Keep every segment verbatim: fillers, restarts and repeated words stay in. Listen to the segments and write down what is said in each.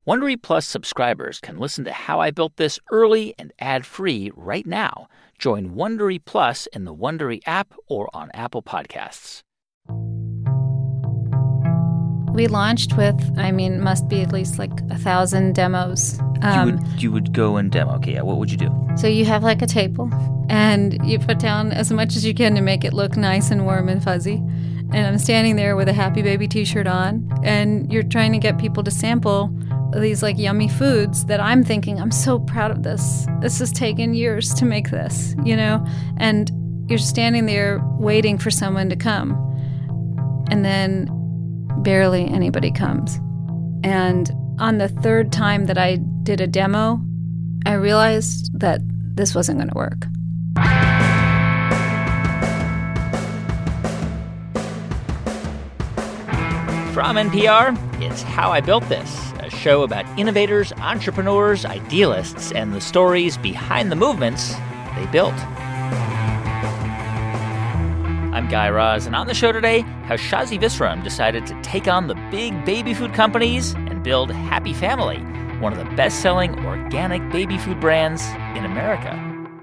Wondery Plus subscribers can listen to How I Built This early and ad-free right now. Join Wondery Plus in the Wondery app or on Apple Podcasts. We launched with, I mean, must be at least like a thousand demos. Um, you, would, you would go and demo. Okay, yeah, what would you do? So you have like a table, and you put down as much as you can to make it look nice and warm and fuzzy. And I'm standing there with a Happy Baby t-shirt on, and you're trying to get people to sample these like yummy foods that I'm thinking, I'm so proud of this. This has taken years to make this, you know? And you're standing there waiting for someone to come. And then barely anybody comes. And on the third time that I did a demo, I realized that this wasn't going to work. From N P R, it's How I Built This, a show about innovators, entrepreneurs, idealists, and the stories behind the movements they built. I'm Guy Raz, and on the show today, how Shazi Visram decided to take on the big baby food companies and build Happy Family, one of the best-selling organic baby food brands in America.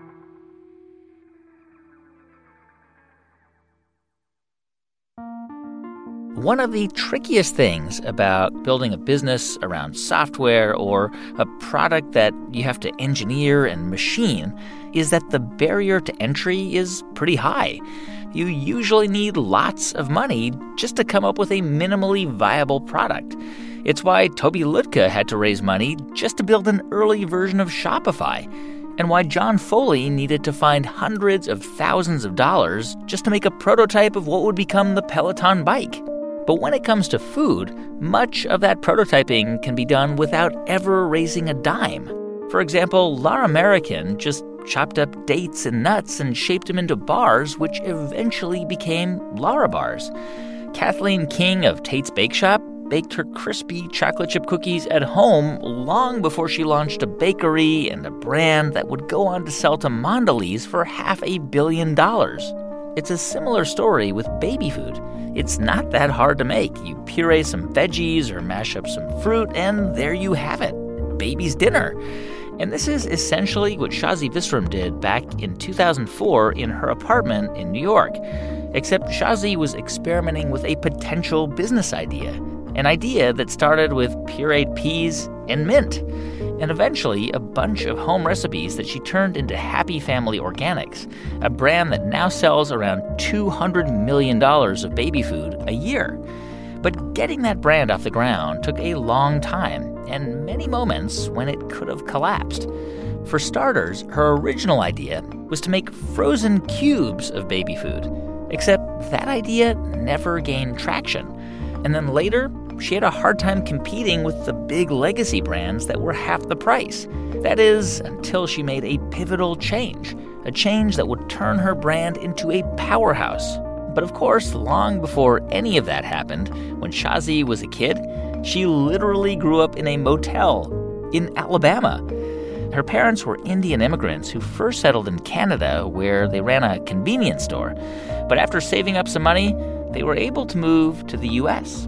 One of the trickiest things about building a business around software or a product that you have to engineer and machine is that the barrier to entry is pretty high. You usually need lots of money just to come up with a minimally viable product. It's why Tobi Lütke had to raise money just to build an early version of Shopify, and why John Foley needed to find hundreds of thousands of dollars just to make a prototype of what would become the Peloton bike. But when it comes to food, much of that prototyping can be done without ever raising a dime. For example, Lar American just chopped up dates and nuts and shaped them into bars, which eventually became Larabars. Kathleen King of Tate's Bake Shop baked her crispy chocolate chip cookies at home long before she launched a bakery and a brand that would go on to sell to Mondelez for half a billion dollars. It's a similar story with baby food. It's not that hard to make. You puree some veggies or mash up some fruit, and there you have it, baby's dinner. And this is essentially what Shazi Visram did back in two thousand four in her apartment in New York. Except Shazi was experimenting with a potential business idea, an idea that started with pureed peas and mint, and eventually a bunch of home recipes that she turned into Happy Family Organics, a brand that now sells around two hundred million dollars of baby food a year. But getting that brand off the ground took a long time and many moments when it could have collapsed. For starters, her original idea was to make frozen cubes of baby food, except that idea never gained traction. And then later, she had a hard time competing with the big legacy brands that were half the price. That is, until she made a pivotal change, a change that would turn her brand into a powerhouse. But of course, long before any of that happened, when Shazi was a kid, she literally grew up in a motel in Alabama. Her parents were Indian immigrants who first settled in Canada, where they ran a convenience store. But after saving up some money, they were able to move to the U S.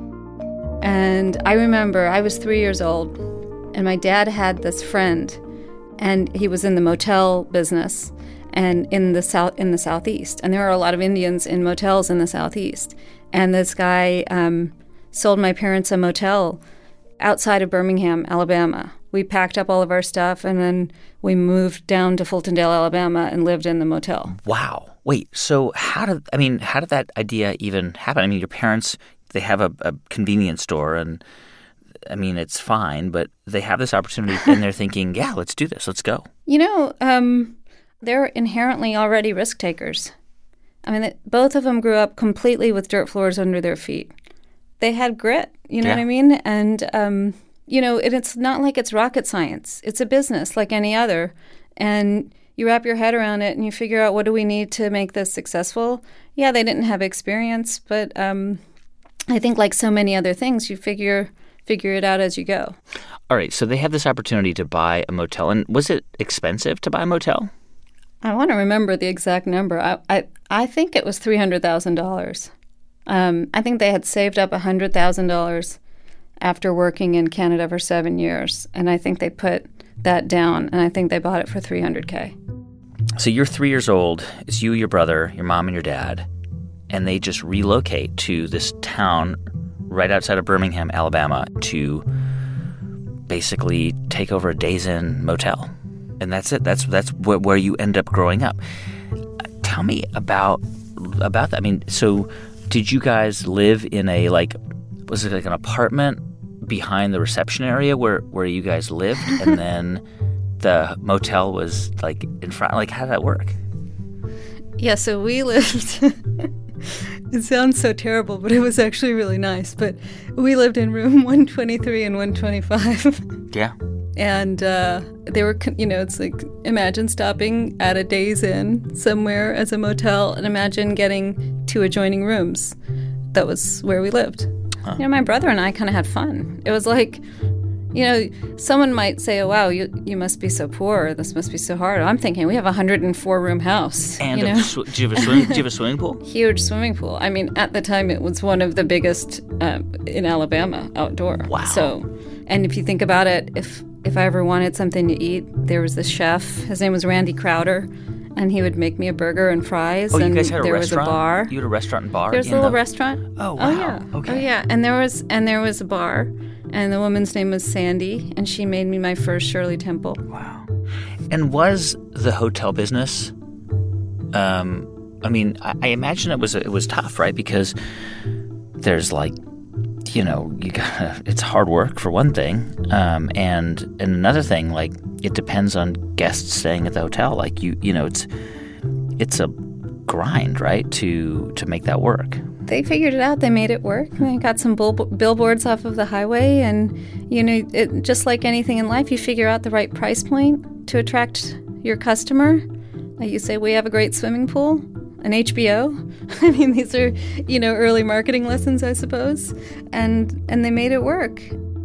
And I remember I was three years old, and my dad had this friend, and he was in the motel business and in the south in the southeast. And there are a lot of Indians in motels in the southeast. And this guy um, sold my parents a motel outside of Birmingham, Alabama. We packed up all of our stuff, and then we moved down to Fultondale, Alabama, and lived in the motel. Wow. Wait, so how did, I mean, how did that idea even happen? I mean, your parents, they have a, a convenience store, and I mean, it's fine, but they have this opportunity, and they're thinking, yeah, let's do this, let's go. You know, um, they're inherently already risk takers. I mean, both of them grew up completely with dirt floors under their feet. They had grit, you know yeah. what I mean? And, um, you know, it, it's not like it's rocket science. It's a business like any other. And you wrap your head around it and you figure out, what do we need to make this successful? Yeah, they didn't have experience, but um, I think like so many other things, you figure figure it out as you go. All right, so they have this opportunity to buy a motel. And was it expensive to buy a motel? I want to remember the exact number. I I, I think it was three hundred thousand dollars. Um, I think they had saved up one hundred thousand dollars, after working in Canada for seven years. And I think they put that down, and I think they bought it for three hundred K. So you're three years old. It's you, your brother, your mom, and your dad. And they just relocate to this town right outside of Birmingham, Alabama, to basically take over a Days Inn motel. And that's it. That's that's wh- where you end up growing up. Tell me about about that. I mean, so did you guys live in a, like, was it like an apartment behind the reception area where, where you guys lived, and then the motel was, like, in front? Like, how did that work? Yeah, so we lived... It sounds so terrible, but it was actually really nice. But we lived in room one twenty-three and one twenty-five. Yeah. And uh, they were, you know, it's like, imagine stopping at a Days Inn somewhere as a motel, and imagine getting two adjoining rooms. That was where we lived. Huh. You know, my brother and I kind of had fun. It was like, you know, someone might say, oh, wow, you you must be so poor. This must be so hard. I'm thinking, we have a one hundred four room house. And you a know? sw- do, you have a swim, do you have a swimming pool? Huge swimming pool. I mean, at the time, it was one of the biggest uh, in Alabama, outdoor. Wow. So, and if you think about it, if if I ever wanted something to eat, there was this chef. His name was Randy Crowder. And he would make me a burger and fries. Oh, you and guys had a there restaurant? was a bar. You had a restaurant and bar? There was a in little the... restaurant. Oh, wow. Oh, yeah. Okay. Oh, yeah. And there was and there was a bar. And the woman's name was Sandy. And she made me my first Shirley Temple. Wow. And was the hotel business, um, I mean, I, I imagine it was it was tough, right? Because there's, like, you know, you got it's hard work for one thing, um, and and another thing, like, it depends on guests staying at the hotel. Like, you you know, it's it's a grind, right, to to make that work. They figured it out. They made it work. They got some bull- billboards off of the highway, and you know, it, just like anything in life, you figure out the right price point to attract your customer. Like you say, we have a great swimming pool, an H B O. I mean, these are, you know, early marketing lessons, I suppose, and and they made it work.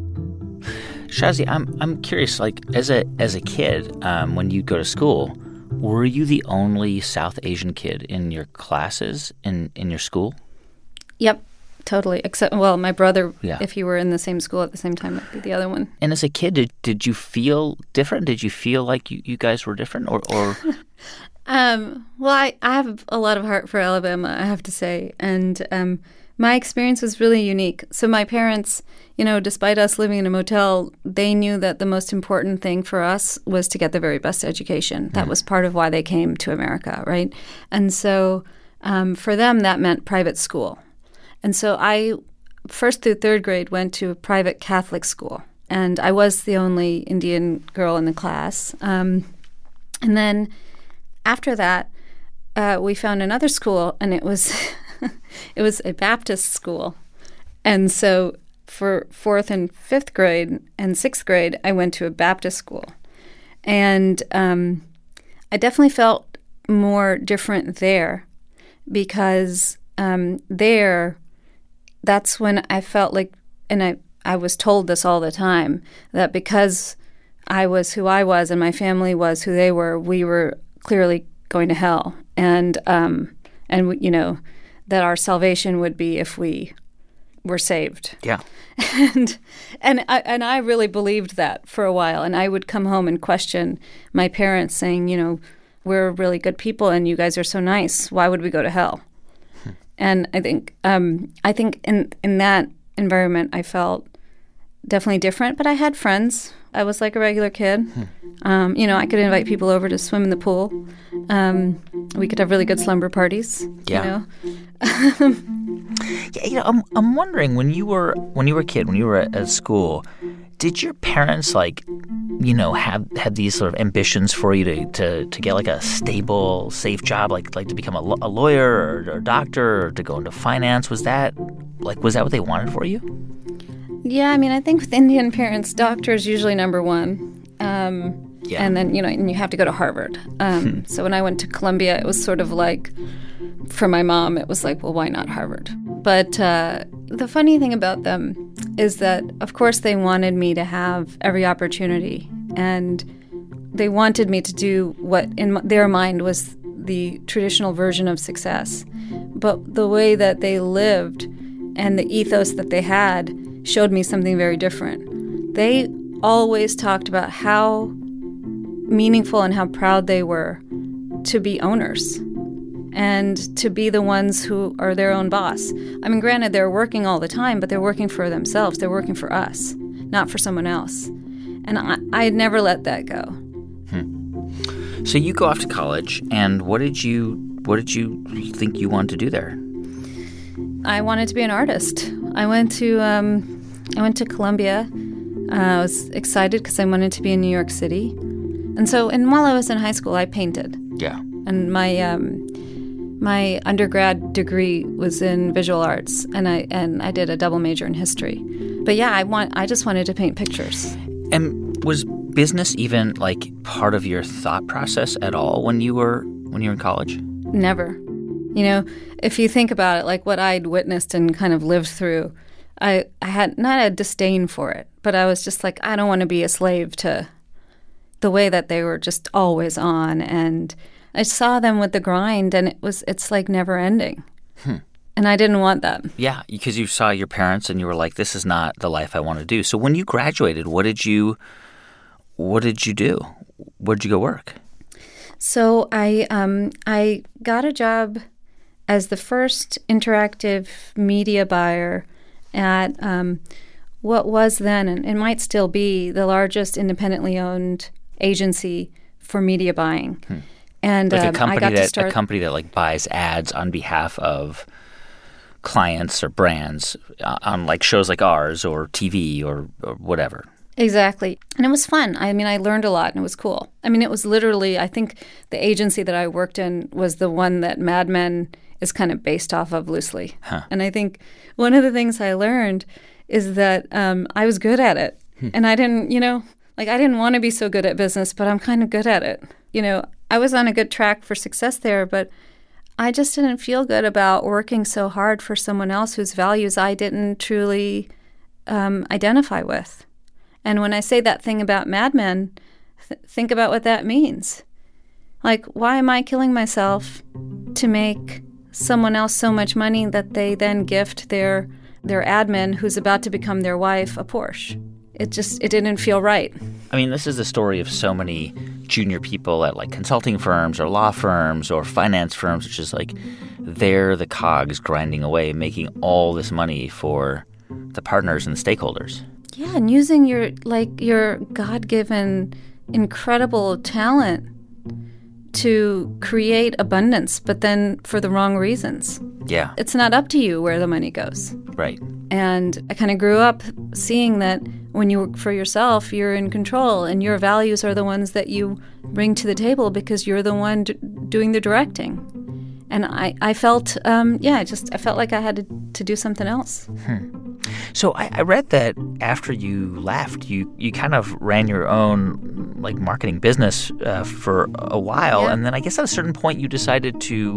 Shazi, I'm I'm curious. Like, as a as a kid, um, when you go to school, were you the only South Asian kid in your classes in, in your school? Yep, totally. Except, well, my brother, yeah. if you were in the same school at the same time, that'd be the other one. And as a kid, did did you feel different? Did you feel like you, you guys were different, or? or... um, well, I, I have a lot of heart for Alabama, I have to say, and um, my experience was really unique. So my parents, you know, despite us living in a motel, they knew that the most important thing for us was to get the very best education. That mm. was part of why they came to America, right? And so um, for them, that meant private school. And so I, first through third grade, went to a private Catholic school. And I was the only Indian girl in the class. Um, and then after that, uh, we found another school, and it was it was a Baptist school. And so for fourth and fifth grade and sixth grade, I went to a Baptist school. And um, I definitely felt more different there because um, there... that's when I felt like, and I, I was told this all the time, that because I was who I was and my family was who they were, we were clearly going to hell. And, um, and you know, that our salvation would be if we were saved. Yeah. And and I, and I really believed that for a while. And I would come home and question my parents saying, you know, we're really good people and you guys are so nice. Why would we go to hell? And I think um, I think in in that environment, I felt definitely different. But I had friends. I was like a regular kid. Hmm. Um, you know, I could invite people over to swim in the pool. Um, we could have really good slumber parties. Yeah. You know? yeah. You know, I'm I'm wondering when you were when you were a kid, when you were at, at school, did your parents like, you know, have had these sort of ambitions for you to, to, to get like a stable, safe job, like like to become a, a lawyer or, or a doctor or to go into finance? Was that like was that what they wanted for you? Yeah, I mean, I think with Indian parents, doctor is usually number one. Um, yeah. And then, you know, and you have to go to Harvard. Um, hmm. So when I went to Columbia, it was sort of like, for my mom, it was like, well, why not Harvard? But uh, the funny thing about them is that, of course, they wanted me to have every opportunity. And they wanted me to do what in their mind was the traditional version of success. But the way that they lived and the ethos that they had showed me something very different. They always talked about how meaningful and how proud they were to be owners and to be the ones who are their own boss. I mean, granted, they're working all the time, but they're working for themselves. They're working for us, not for someone else. And I, I had never let that go. Hmm. So you go off to college, and what did you what did you think you wanted to do there? I wanted to be an artist. I went to um, I went to Columbia. Uh, I was excited because I wanted to be in New York City. And so, and while I was in high school, I painted. Yeah. And my um, my undergrad degree was in visual arts, and I and I did a double major in history. But yeah, I want I just wanted to paint pictures. And was business even like part of your thought process at all when you were when you were in college? Never. You know, if you think about it, like what I'd witnessed and kind of lived through, I, I had not a disdain for it, but I was just like, I don't want to be a slave to the way that they were just always on. And I saw them with the grind, and it was it's like never ending. Hmm. And I didn't want that. Yeah, because you saw your parents and you were like, this is not the life I want to do. So when you graduated, what did you what did you do? Where did you go work? So I um, I got a job as the first interactive media buyer at um, what was then, and it might still be, the largest independently owned agency for media buying. Hmm. And like um, a company I got that to start a company that like buys ads on behalf of clients or brands uh, on like shows like ours or T V or, or whatever. Exactly. And it was fun. I mean, I learned a lot, and it was cool. I mean, it was literally, I think the agency that I worked in was the one that Mad Men is kind of based off of loosely. Huh. And I think one of the things I learned is that um, I was good at it. Hmm. And I didn't, you know, like I didn't want to be so good at business, but I'm kind of good at it. You know, I was on a good track for success there, but I just didn't feel good about working so hard for someone else whose values I didn't truly um, identify with. And when I say that thing about Mad Men, th- think about what that means. Like, why am I killing myself to make someone else so much money that they then gift their their admin who's about to become their wife a Porsche? It just, it didn't feel right. I mean, this is the story of so many junior people at like consulting firms or law firms or finance firms, which is like they're the cogs grinding away, making all this money for the partners and the stakeholders. Yeah, and using your like your God-given incredible talent to create abundance, but then for the wrong reasons. Yeah. It's not up to you where the money goes. Right. And I kind of grew up seeing that when you work for yourself, you're in control, and your values are the ones that you bring to the table because you're the one d- doing the directing. And I, I felt, um, yeah, I just I felt like I had to, to do something else. Hmm. So I, I read that after you left, you, you kind of ran your own like marketing business uh, for a while, yeah. and then I guess at a certain point you decided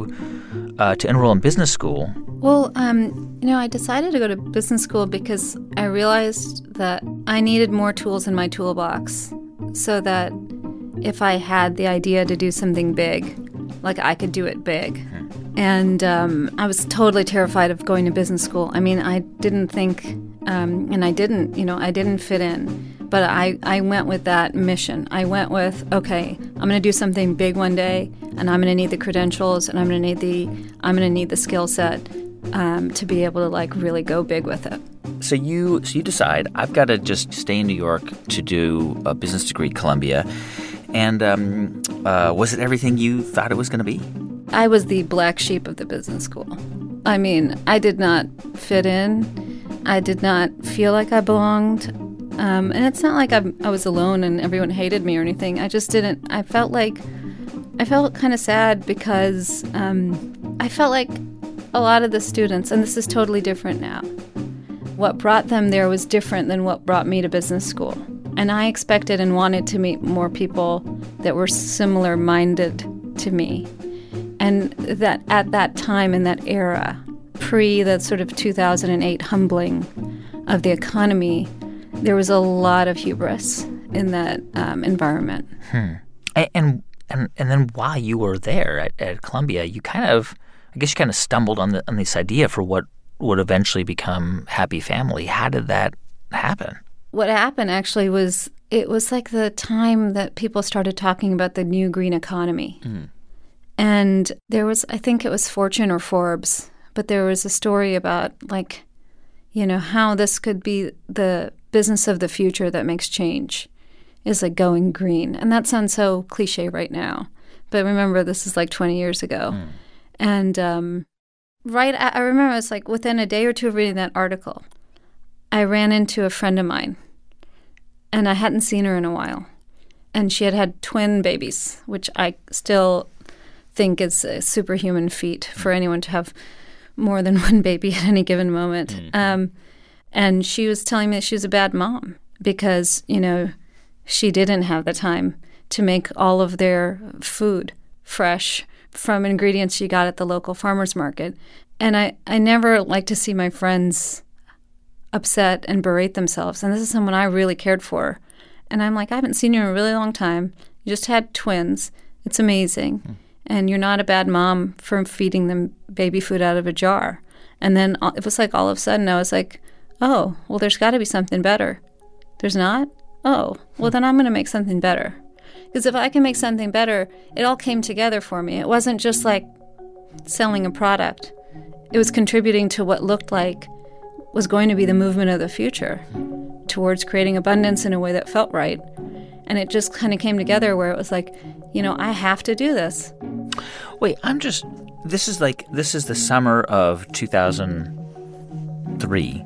to uh, to enroll in business school. Well, um, you know, I decided to go to business school because I realized that I needed more tools in my toolbox, so that if I had the idea to do something big, like I could do it big. Hmm. And um, I was totally terrified of going to business school. I mean, I didn't think, um, and I didn't, you know, I didn't fit in. But I, I went with that mission. I went with, okay, I'm going to do something big one day, and I'm going to need the credentials, and I'm going to need the, I'm going to need the skill set um, to be able to like really go big with it. So you, so you decide I've got to just stay in New York to do a business degree at Columbia, and um, uh, was it everything you thought it was going to be? I was the black sheep of the business school. I mean, I did not fit in. I did not feel like I belonged. Um, and it's not like I, I was alone and everyone hated me or anything. I just didn't. I felt like, I felt kind of sad because um, I felt like a lot of the students, and this is totally different now, what brought them there was different than what brought me to business school. And I expected and wanted to meet more people that were similar-minded to me. And that at that time, in that era, pre the sort of two thousand eight humbling of the economy, there was a lot of hubris in that um, environment. Hmm. And, and and then while you were there at, at Columbia, you kind of, I guess you kind of stumbled on the on this idea for what would eventually become Happy Family. How did that happen? What happened actually was it was like the time that people started talking about the new green economy. Mm. And there was, I think it was Fortune or Forbes, but there was a story about like, you know, how this could be the business of the future that makes change is like going green. And that sounds so cliche right now. But remember, this is like twenty years ago. Mm. And um, right, I remember it's like within a day or two of reading that article, I ran into a friend of mine. And I hadn't seen her in a while. And she had had twin babies, which I still think is a superhuman feat for anyone to have more than one baby at any given moment. Mm-hmm. Um, and she was telling me that she was a bad mom because, you know, she didn't have the time to make all of their food fresh from ingredients she got at the local farmer's market. And I, I never like to see my friends upset and berate themselves. And this is someone I really cared for. And I'm like, I haven't seen you in a really long time. You just had twins. It's amazing. Mm. And you're not a bad mom for feeding them baby food out of a jar. And then it was like all of a sudden I was like, oh, well, there's got to be something better. There's not? Oh, well, then I'm going to make something better. Because if I can make something better, it all came together for me. It wasn't just like selling a product. It was contributing to what looked like was going to be the movement of the future towards creating abundance in a way that felt right. And it just kind of came together where it was like, you know, I have to do this. Wait, I'm just, this is like, this is the summer of two thousand three.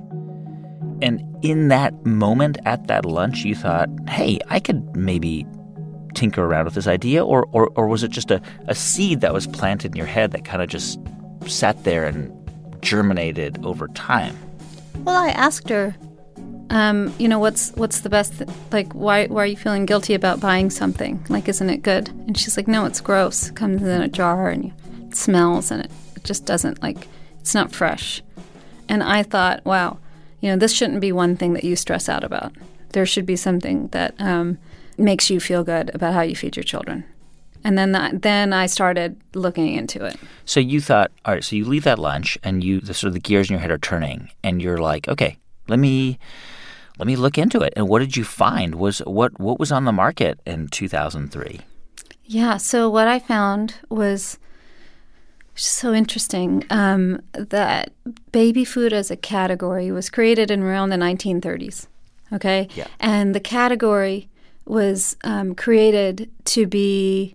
And in that moment at that lunch, you thought, hey, I could maybe tinker around with this idea? Or or, or was it just a, a seed that was planted in your head that kind of just sat there and germinated over time? Well, I asked her, um, you know, what's what's the best, th- like, why why are you feeling guilty about buying something? Like, isn't it good? And she's like, no, it's gross. It comes in a jar and you, it smells and it, it just doesn't, like, it's not fresh. And I thought, wow, you know, this shouldn't be one thing that you stress out about. There should be something that um, makes you feel good about how you feed your children. And then that, then I started looking into it. So you thought, all right, so you leave that lunch and you the sort of the gears in your head are turning and you're like, okay, let me let me look into it. And what did you find? Was what what was on the market in two thousand three? Yeah, so what I found was so interesting um, that baby food as a category was created in around the nineteen thirties, okay? Yeah. And the category was um, created to be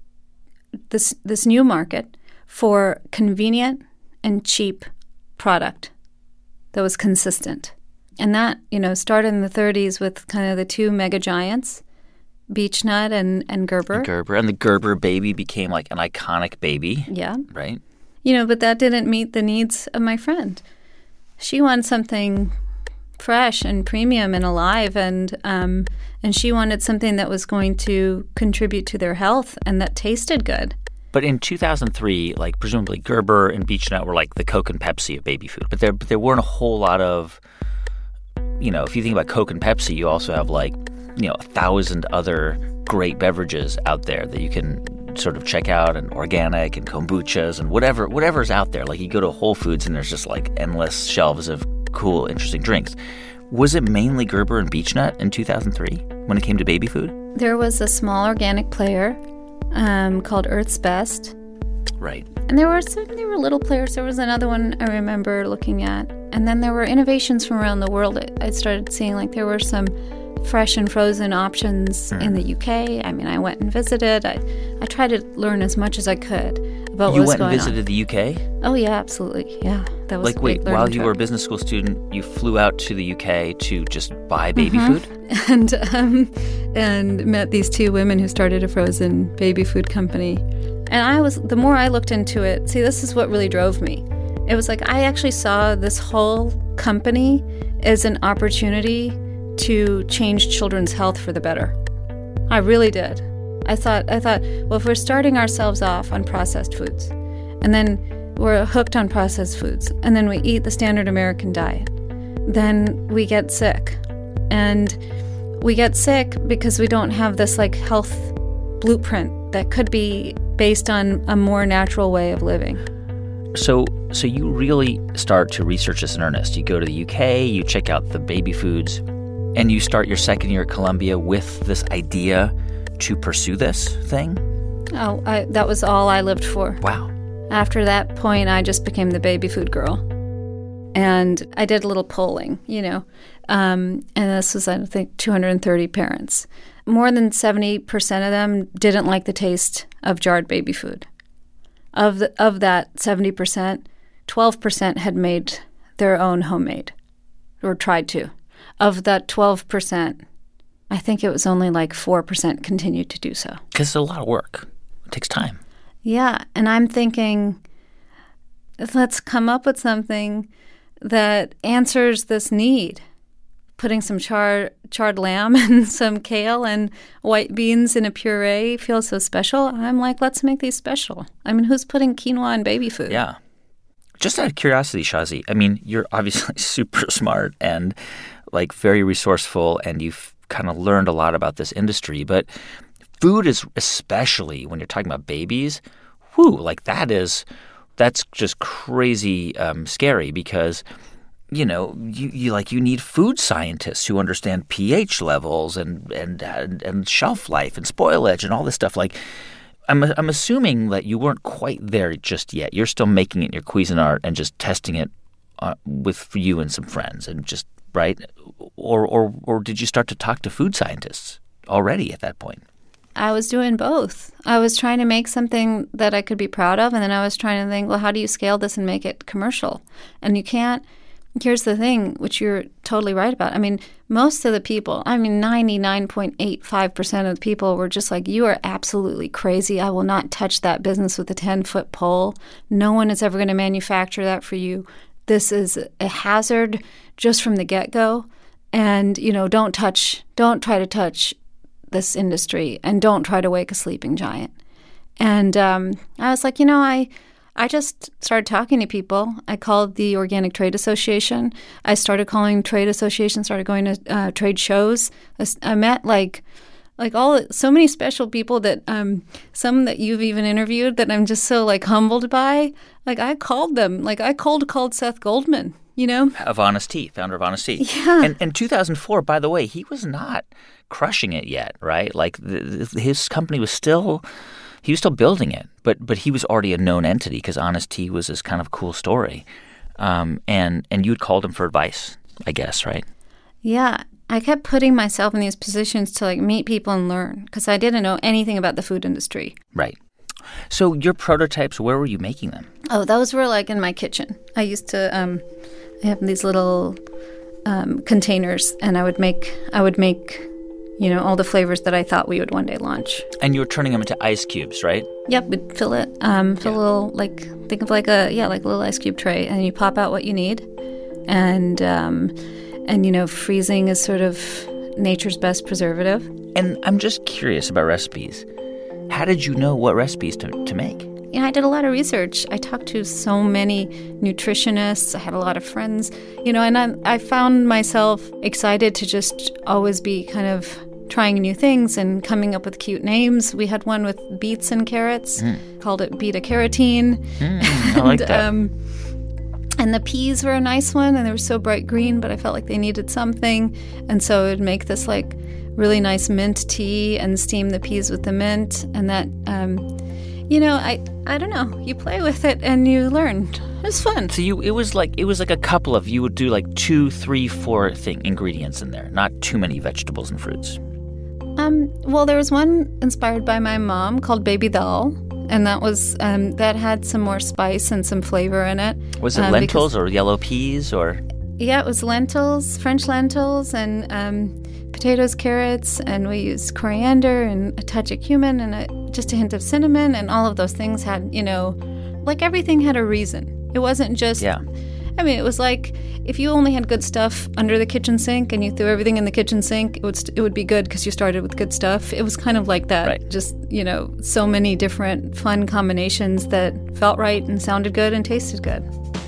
this this new market for convenient and cheap product that was consistent. And that, you know, started in the thirties with kind of the two mega giants, Beech-Nut and, and Gerber. And Gerber. And the Gerber baby became like an iconic baby. Yeah. Right? You know, but that didn't meet the needs of my friend. She wanted something fresh and premium and alive, and um, and she wanted something that was going to contribute to their health and that tasted good. But in two thousand three, like presumably Gerber and Beech-Nut were like the Coke and Pepsi of baby food. But there, but there weren't a whole lot of, you know, if you think about Coke and Pepsi, you also have like, you know, a thousand other great beverages out there that you can sort of check out, and organic and kombuchas and whatever whatever's out there. Like you go to Whole Foods and there's just like endless shelves of cool, interesting drinks. Was it mainly Gerber and Beech-Nut in two thousand three when it came to baby food? There was a small organic player um, called Earth's Best. Right. And there were some, there were little players. There was another one I remember looking at. And then there were innovations from around the world. I, I started seeing like there were some fresh and frozen options mm. in the U K. I mean, I went and visited. I, I tried to learn as much as I could about you what was going on. You went and visited the U K? Oh, yeah, absolutely. Yeah, that was like, a wait, big while you trip. were a business school student, you flew out to the U K to just buy baby mm-hmm. food? And, um, and met these two women who started a frozen baby food company. And I was, the more I looked into it, see, this is what really drove me. It was like I actually saw this whole company as an opportunity to change children's health for the better. I really did. I thought, I thought, well, if we're starting ourselves off on processed foods, and then we're hooked on processed foods, and then we eat the standard American diet, then we get sick. And we get sick because we don't have this like health blueprint that could be based on a more natural way of living. So so you really start to research this in earnest. You go to the U K, you check out the baby foods, and you start your second year at Columbia with this idea to pursue this thing? Oh, I, that was all I lived for. Wow. After that point, I just became the baby food girl. And I did a little polling, you know, um, and this was, I think, two hundred thirty parents. More than seventy percent of them didn't like the taste of jarred baby food. Of the, of that seventy percent, twelve percent had made their own homemade or tried to. Of that twelve percent, I think it was only like four percent continued to do so. Because it's a lot of work. It takes time. Yeah, and I'm thinking, let's come up with something that answers this need. Putting some char, charred lamb and some kale and white beans in a puree feels so special. I'm like, let's make these special. I mean, who's putting quinoa in baby food? Yeah. Just out of curiosity, Shazi, I mean, you're obviously super smart and like very resourceful, and you've kind of learned a lot about this industry. But food is, especially when you're talking about babies, whew, like that is, that's just crazy um, scary because, you know, you, you like you need food scientists who understand pH levels and and and, and shelf life and spoilage and all this stuff. Like, I'm I'm assuming that you weren't quite there just yet. You're still making it in your Cuisinart and just testing it uh, with you and some friends and just right, or or or did you start to talk to food scientists already at that point? I was doing both. I was trying to make something that I could be proud of, and then I was trying to think, well, how do you scale this and make it commercial? And you can't. Here's the thing, which you're totally right about. I mean, most of the people, I mean, ninety-nine point eight five percent of the people were just like, you are absolutely crazy. I will not touch that business with a ten-foot pole. No one is ever going to manufacture that for you. This is a hazard just from the get-go. And, you know, don't touch, don't try to touch this industry, and don't try to wake a sleeping giant. And um, I was like, you know, I... I just started talking to people. I called the Organic Trade Association. I started calling trade associations, started going to uh, trade shows. I met like like all so many special people that um, some that you've even interviewed that I'm just so like humbled by. Like I called them. Like I cold called Seth Goldman, you know? Of Honest Tea, founder of Honest Tea. Yeah. And in two thousand four, by the way, he was not crushing it yet, right? Like the, the, his company was still... He was still building it, but but he was already a known entity because Honest Tea was this kind of cool story. Um, and, and you had called him for advice, I guess, right? Yeah. I kept putting myself in these positions to like meet people and learn because I didn't know anything about the food industry. Right. So your prototypes, where were you making them? Oh, those were like in my kitchen. I used to um, I have these little um, containers, and I would make I would make... you know, all the flavors that I thought we would one day launch. And you were turning them into ice cubes, right? Yep, we'd fill it, um, fill yeah. a little, like, think of like a, yeah, like a little ice cube tray, and you pop out what you need. And, um, and you know, freezing is sort of nature's best preservative. And I'm just curious about recipes. How did you know what recipes to, to make? Yeah, I did a lot of research. I talked to so many nutritionists. I had a lot of friends, you know, and I, I found myself excited to just always be kind of trying new things and coming up with cute names. We had one with beets and carrots, mm. called it beta carotene. Mm, I like and, that. Um, and the peas were a nice one, and they were so bright green, but I felt like they needed something. And so I would make this like really nice mint tea and steam the peas with the mint. And that, um, you know, I, I don't know. You play with it and you learn. It was fun. So you, it was like it was like a couple of, you would do like two, three, four thing ingredients in there, not too many vegetables and fruits. Um, well, there was one inspired by my mom called Baby Dal, and that was um, that had some more spice and some flavor in it. Was it um, lentils because, or yellow peas or? Yeah, it was lentils, French lentils, and um, potatoes, carrots, and we used coriander and a touch of cumin and a, just a hint of cinnamon, and all of those things had, you know, like everything had a reason. It wasn't just. Yeah. I mean, it was like if you only had good stuff under the kitchen sink and you threw everything in the kitchen sink, it would st- it would be good because you started with good stuff. It was kind of like that. Right. Just, you know, so many different fun combinations that felt right and sounded good and tasted good.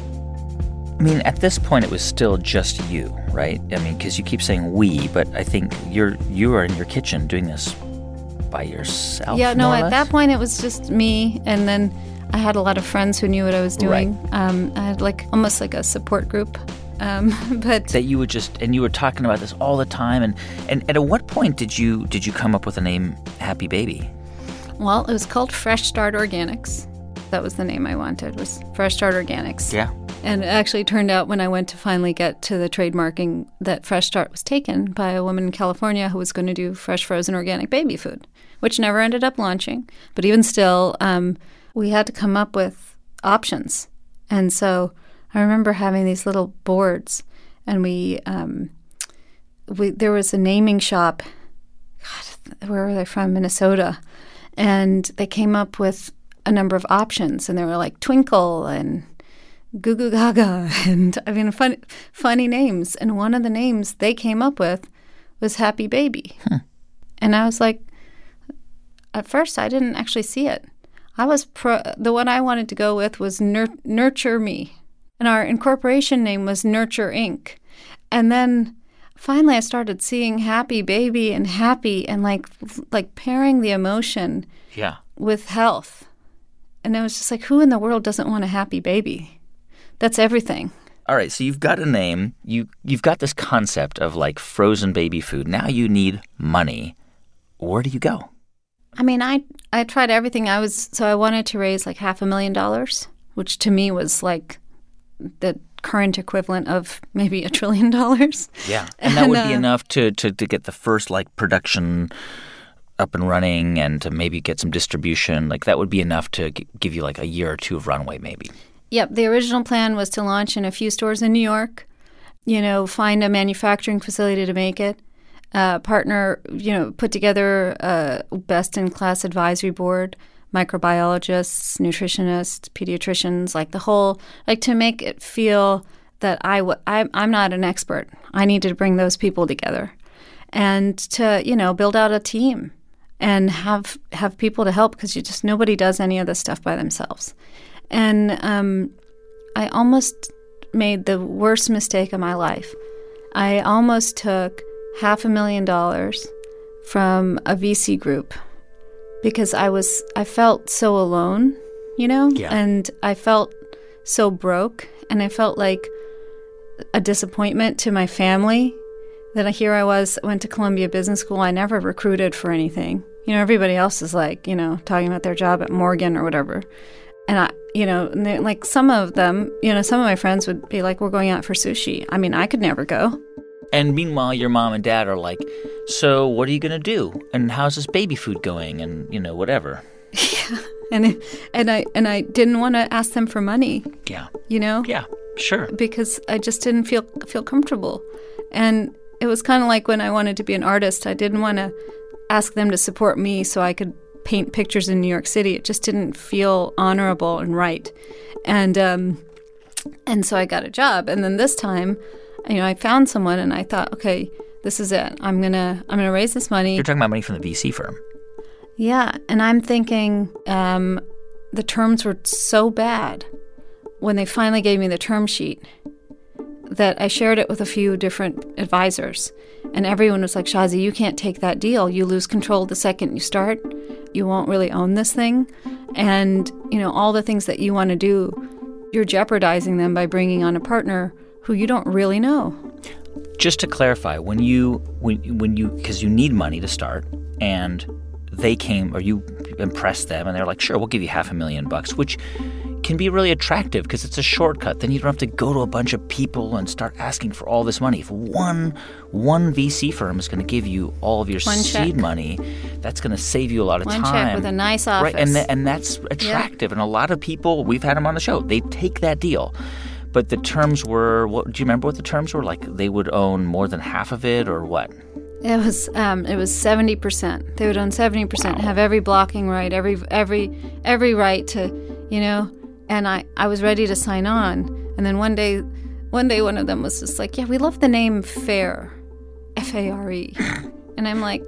I mean, at this point, it was still just you, right? I mean, because you keep saying we, but I think you're you are in your kitchen doing this by yourself? Yeah, no, more or at less? that point it was just me, and then I had a lot of friends who knew what I was doing. Right. Um, I had like almost like a support group. Um, but That you would just, and you were talking about this all the time. And, and, and at what point did you did you come up with the name Happy Baby? well, it was called Fresh Start Organics. That was the name I wanted, was Fresh Start Organics. Yeah. And it actually turned out when I went to finally get to the trademarking that Fresh Start was taken by a woman in California who was going to do fresh frozen organic baby food, which never ended up launching. But even still, um, we had to come up with options. And so I remember having these little boards, and we, um, we there was a naming shop. God, where were they from? Minnesota. And they came up with a number of options, and they were like Twinkle and Goo Goo Gaga, and I mean, fun, funny names. And one of the names they came up with was Happy Baby. Hmm. And I was like, at first, I didn't actually see it. I was pro, the one I wanted to go with was nur, Nurture Me, and our incorporation name was Nurture Incorporated. And then finally, I started seeing Happy Baby and happy, and like like pairing the emotion Yeah. with health. And I was just like, who in the world doesn't want a happy baby? That's everything. All right, so you've got a name. You, you've got this concept of, like, frozen baby food. Now you need money. Where do you go? I mean, I I tried everything. I was so I wanted to raise like half a million dollars, which to me was like the current equivalent of maybe a trillion dollars. Yeah, and that And, would be uh, enough to, to, to get the first, like, production up and running and to maybe get some distribution. Like, that would be enough to g- give you, like, a year or two of runway maybe. Yep, the original plan was to launch in a few stores in New York, you know, find a manufacturing facility to make it, uh, partner, you know, put together a best-in-class advisory board, microbiologists, nutritionists, pediatricians, like the whole, like to make it feel that I w- I'm, I'm not an expert. I needed to bring those people together and to, you know, build out a team and have have people to help, because you just, nobody does any of this stuff by themselves. And um, I almost made the worst mistake of my life. I almost took half a million dollars from a V C group because I was I felt so alone, you know, Yeah. and I felt so broke, and I felt like a disappointment to my family. That here I was, went to Columbia Business School. I never recruited for anything. You know, everybody else is like, you know, talking about their job at Morgan or whatever. And I, you know, and they- like some of them, you know, some of my friends would be like, we're going out for sushi. I mean, I could never go. And meanwhile, your mom and dad are like, so what are you going to do? And how's this baby food going? And, you know, whatever. And it, and I and I didn't want to ask them for money, Yeah. you know, Yeah, sure. because I just didn't feel feel comfortable. And it was kind of like when I wanted to be an artist, I didn't want to ask them to support me so I could paint pictures in New York City. It just didn't feel honorable and right. And um, and so I got a job. And then this time, you know, I found someone, and I thought, okay, this is it. I'm gonna I'm gonna raise this money. You're talking about money from the V C firm. Yeah, and I'm thinking um, the terms were so bad when they finally gave me the term sheet that I shared it with a few different advisors. And everyone was like, Shazi, you can't take that deal. You lose control the second you start. You won't really own this thing. And, you know, all the things that you want to do, you're jeopardizing them by bringing on a partner who you don't really know. Just to clarify, when you, when, when you, because you need money to start, and they came, or you impressed them, and they're like, sure, we'll give you half a million bucks, which can be really attractive because it's a shortcut. Then you don't have to go to a bunch of people and start asking for all this money. If one one V C firm is going to give you all of your One seed check. money, that's going to save you a lot of One time. check with a nice office. Right, and, th- and that's attractive. And a lot of people, we've had them on the show, they take that deal. But the terms were, what, do you remember what the terms were? Like they would own more than half of it, or what? It was um, it was seventy percent. They would own seventy percent, have every blocking right, every every every right to, you know. And I, I was ready to sign on. And then one day, one day, one of them was just like, "Yeah, we love the name Fair, F A R E." And I'm like,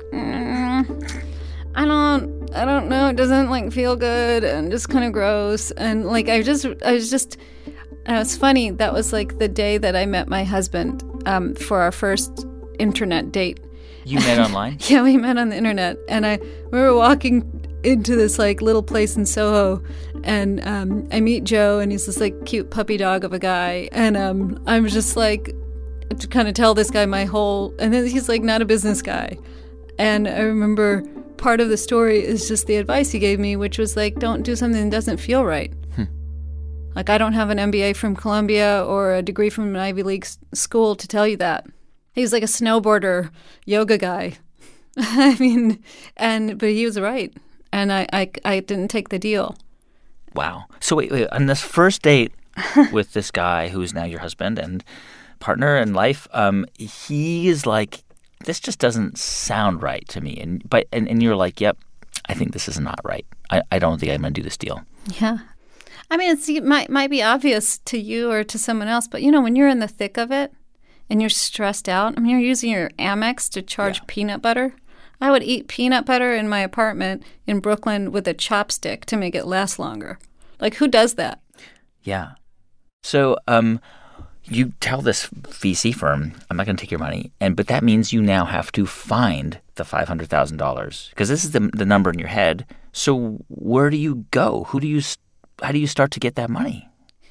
mm, I don't, I don't know. It doesn't like feel good, and just kind of gross. And like I just, I was just. And it was funny. That was like the day that I met my husband um, for our first internet date. You met online? Yeah, we met on the internet. And I we were walking into this like little place in Soho, and um, I meet Joe, and he's this like cute puppy dog of a guy. And um, I'm just like, to kind of tell this guy my whole, and then he's like not a business guy. And I remember part of the story is just the advice he gave me, which was like, don't do something that doesn't feel right. Hmm. Like, I don't have an M B A from Columbia or a degree from an Ivy League s- school to tell you that. He's like a snowboarder, yoga guy. I mean, and but he was right. And I, I, I didn't take the deal. Wow. So wait, wait, on this first date with this guy who's now your husband and partner in life, um, he is like, this just doesn't sound right to me. And but and, and you're like, yep, I think this is not right. I, I don't think I'm going to do this deal. Yeah. I mean, it's, it might, might be obvious to you or to someone else, but, you know, when you're in the thick of it and you're stressed out, I mean, you're using your Amex to charge yeah. peanut butter. I would eat peanut butter in my apartment in Brooklyn with a chopstick to make it last longer. Like, who does that? Yeah. So, um... you tell this V C firm, I'm not going to take your money, and but that means you now have to find the five hundred thousand dollars because this is the the number in your head. So where do you go? Who do you? How do you start to get that money?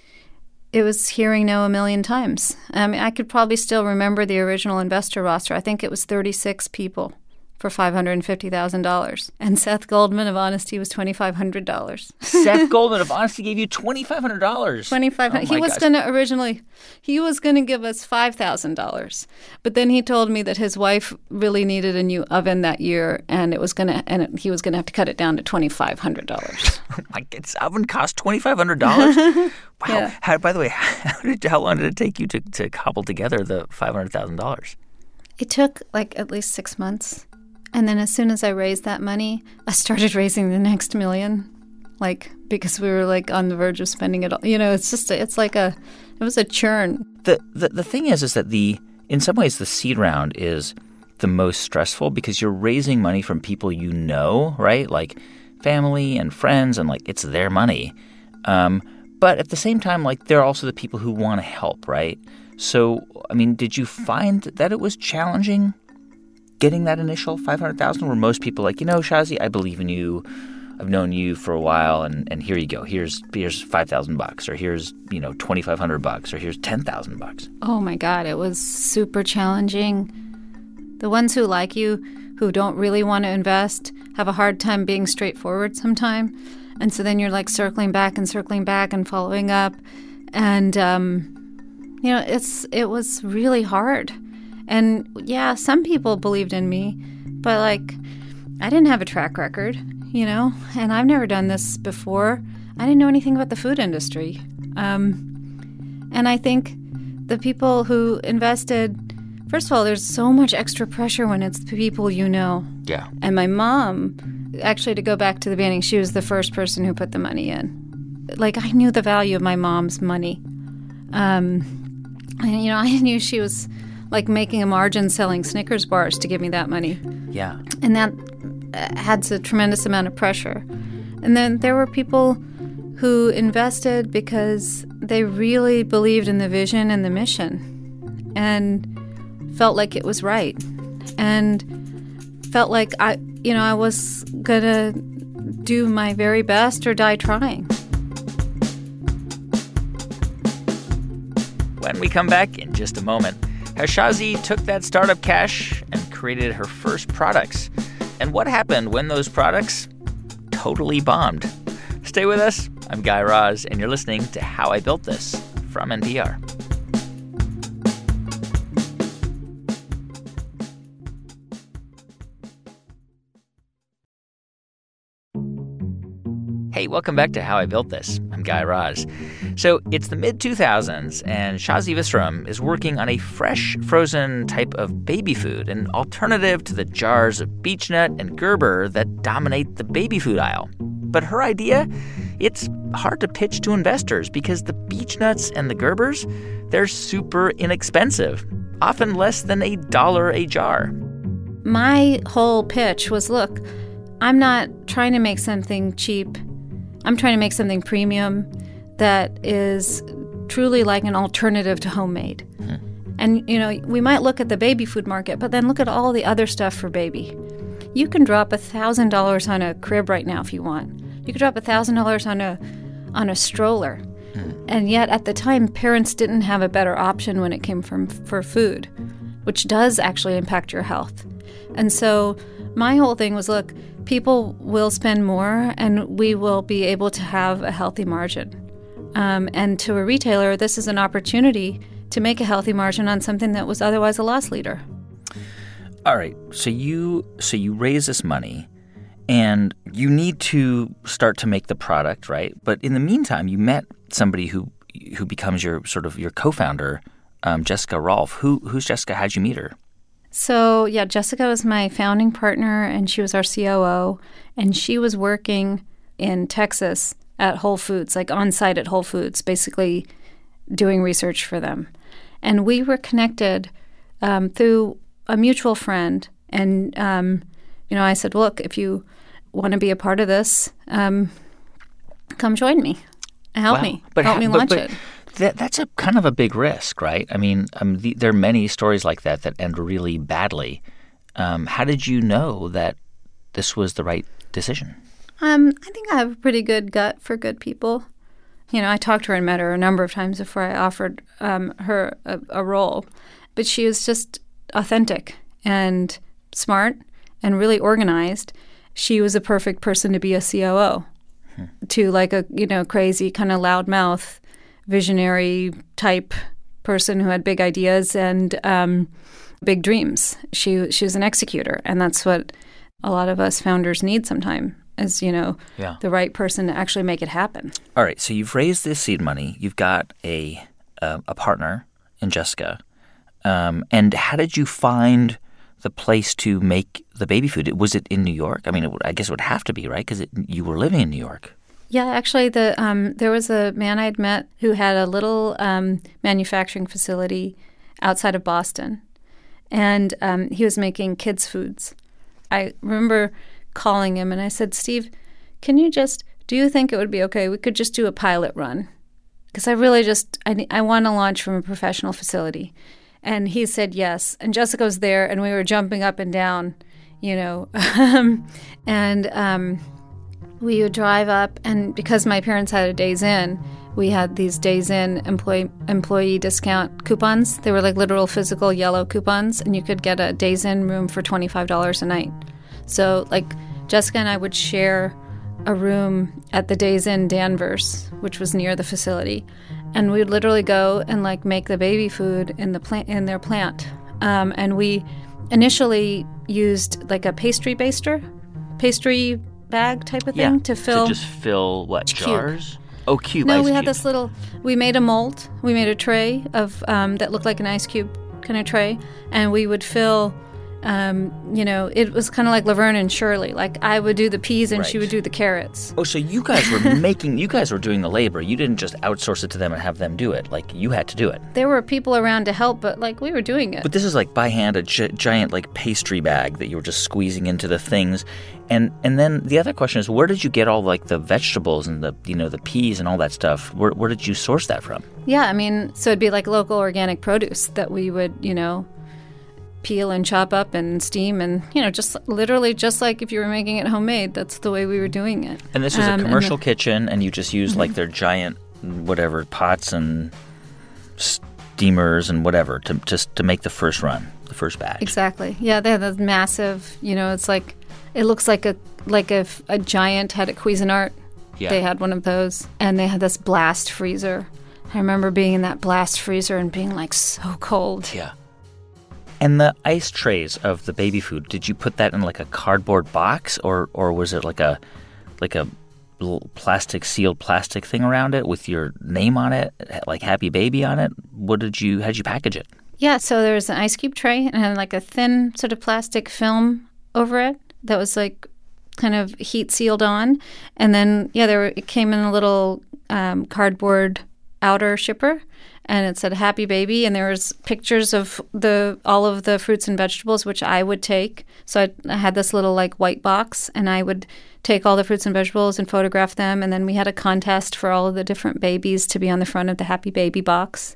It was hearing no a million times. I mean, I could probably still remember the original investor roster. I think it was thirty-six people for five hundred fifty thousand dollars. And Seth Goldman of Honesty was twenty-five hundred dollars. Seth Goldman of Honesty gave you twenty-five hundred dollars. twenty-five hundred dollars. Oh he was going to originally, he was going to give us five thousand dollars. But then he told me that his wife really needed a new oven that year, and it was going to, and it, he was going to have to cut it down to twenty-five hundred dollars. Like, its oven cost twenty-five hundred dollars? Wow. Yeah. How, by the way, how, did, how long did it take you to, to cobble together the five hundred thousand dollars? It took like at least six months. And then as soon as I raised that money, I started raising the next million, like, because we were, like, on the verge of spending it all. You know, it's just, a, it's like a, it was a churn. The, the the thing is, is that the, in some ways, the seed round is the most stressful because you're raising money from people you know, right? Like family and friends, and, like, it's their money. Um, but at the same time, like, they're also the people who want to help, right? So, I mean, did you find that it was challenging getting that initial five hundred thousand dollars where most people are like, you know, Shazi, I believe in you. I've known you for a while, and, and here you go. Here's here's five thousand bucks, or here's, you know, twenty-five hundred bucks, or here's ten thousand bucks. Oh my God, it was super challenging. The ones who like you, who don't really want to invest, have a hard time being straightforward sometime. And so then you're like circling back and circling back and following up. And, um, you know, it's it was really hard. And yeah, some people believed in me, but like, I didn't have a track record, you know, and I've never done this before. I didn't know anything about the food industry. Um, and I think the people who invested, first of all, there's so much extra pressure when it's the people you know. Yeah. And my mom, actually, to go back to the beginning, she was the first person who put the money in. Like, I knew the value of my mom's money. Um, and, you know, I knew she was like making a margin selling Snickers bars to give me that money. Yeah. And that adds a tremendous amount of pressure. And then there were people who invested because they really believed in the vision and the mission and felt like it was right and felt like I, you know, I was going to do my very best or die trying. When we come back in just a moment, how Shazi took that startup cash and created her first products. And what happened when those products totally bombed? Stay with us. I'm Guy Raz, and you're listening to How I Built This from N P R. Hey, welcome back to How I Built This. I'm Guy Raz. So it's the mid two thousands, and Shazi Visram is working on a fresh, frozen type of baby food, an alternative to the jars of beechnut and Gerber that dominate the baby food aisle. But her idea, it's hard to pitch to investors because the beechnuts and the Gerbers, they're super inexpensive, often less than a dollar a jar. My whole pitch was, look, I'm not trying to make something cheap. I'm trying to make something premium that is truly like an alternative to homemade. Hmm. And, you know, we might look at the baby food market, but then look at all the other stuff for baby. You can drop one thousand dollars on a crib right now if you want. You could drop one thousand dollars on a on a stroller. Mm. And yet at the time, parents didn't have a better option when it came from for food, which does actually impact your health. And so my whole thing was, look, people will spend more and we will be able to have a healthy margin. Um, and to a retailer, this is an opportunity to make a healthy margin on something that was otherwise a loss leader. All right. So you so you raise this money and you need to start to make the product, right? But in the meantime, you met somebody who who becomes your sort of your co-founder, um, Jessica Rolfe. Who who's Jessica? How'd you meet her? So, yeah, Jessica was my founding partner, and she was our C O O, and she was working in Texas at Whole Foods, like on site at Whole Foods, basically doing research for them. And we were connected um, through a mutual friend. And, um, you know, I said, look, if you want to be a part of this, um, come join me. Help wow. me. But Help ha- me but, launch but it. That, that's a kind of a big risk, right? I mean, um, the, there are many stories like that that end really badly. Um, how did you know that this was the right decision? Um, I think I have a pretty good gut for good people. You know, I talked to her and met her a number of times before I offered um, her a, a role. But she was just authentic and smart and really organized. She was a perfect person to be a C O O hmm. to like a, you know, crazy kind of loudmouth, visionary type person who had big ideas and um, big dreams. She she was an executor, and that's what a lot of us founders need sometimes. Is, you know, yeah. the right person to actually make it happen. All right. So you've raised this seed money. You've got a uh, a partner in Jessica. Um, and how did you find the place to make the baby food? Was it in New York? I mean, it would, I guess it would have to be, right? Because you were living in New York. Yeah, actually, the um, there was a man I'd met who had a little um, manufacturing facility outside of Boston. And um, he was making kids' foods. I remember calling him and I said, Steve, can you just, do you think it would be okay? We could just do a pilot run. Because I really just, I, I want to launch from a professional facility. And he said yes. And Jessica was there and we were jumping up and down, you know. and um, we would drive up, and because my parents had a Days Inn, we had these Days Inn employee employee discount coupons. They were like literal physical yellow coupons, and you could get a Days Inn room for twenty-five dollars a night. So, like, Jessica and I would share a room at the Days Inn Danvers, which was near the facility, and we'd literally go and like make the baby food in the plant in their plant. Um, and we initially used like a pastry baster, pastry bag type of thing yeah, to fill. To just fill what, cube. jars? Oh, cube. No, ice we had cube. this little. We made a mold. We made a tray of um, that looked like an ice cube kind of tray, and we would fill. Um, you know, it was kind of like Laverne and Shirley. Like, I would do the peas and right. she would do the carrots. Oh, so you guys were making, you guys were doing the labor. You didn't just outsource it to them and have them do it. Like, you had to do it. There were people around to help, but, like, we were doing it. But this is like by hand, a gi- giant, like, pastry bag that you were just squeezing into the things. And and then the other question is, where did you get all, like, the vegetables and the, you know, the peas and all that stuff? Where, where did you source that from? Yeah, I mean, so it'd be like local organic produce that we would, you know, peel and chop up and steam and, you know, just literally just like if you were making it homemade, that's the way we were doing it. And this was um, a commercial the, kitchen, and you just used, mm-hmm. like, their giant whatever pots and steamers and whatever to just to make the first run, the first batch. Exactly. Yeah, they had this massive, you know, it's like, it looks like a, like if a giant had a Cuisinart. Yeah. They had one of those, and they had this blast freezer. I remember being in that blast freezer and being, like, so cold. Yeah. And the ice trays of the baby food, did you put that in like a cardboard box, or, or was it like a like a little plastic sealed plastic thing around it with your name on it, like Happy Baby on it? What did you? How'd you package it? Yeah, so there was an ice cube tray and had like a thin sort of plastic film over it that was like kind of heat sealed on, and then yeah, there were, it came in a little um, cardboard outer shipper. And it said Happy Baby, and there was pictures of the all of the fruits and vegetables, which I would take. So I, I had this little like white box, and I would take all the fruits and vegetables and photograph them. And then we had a contest for all of the different babies to be on the front of the Happy Baby box.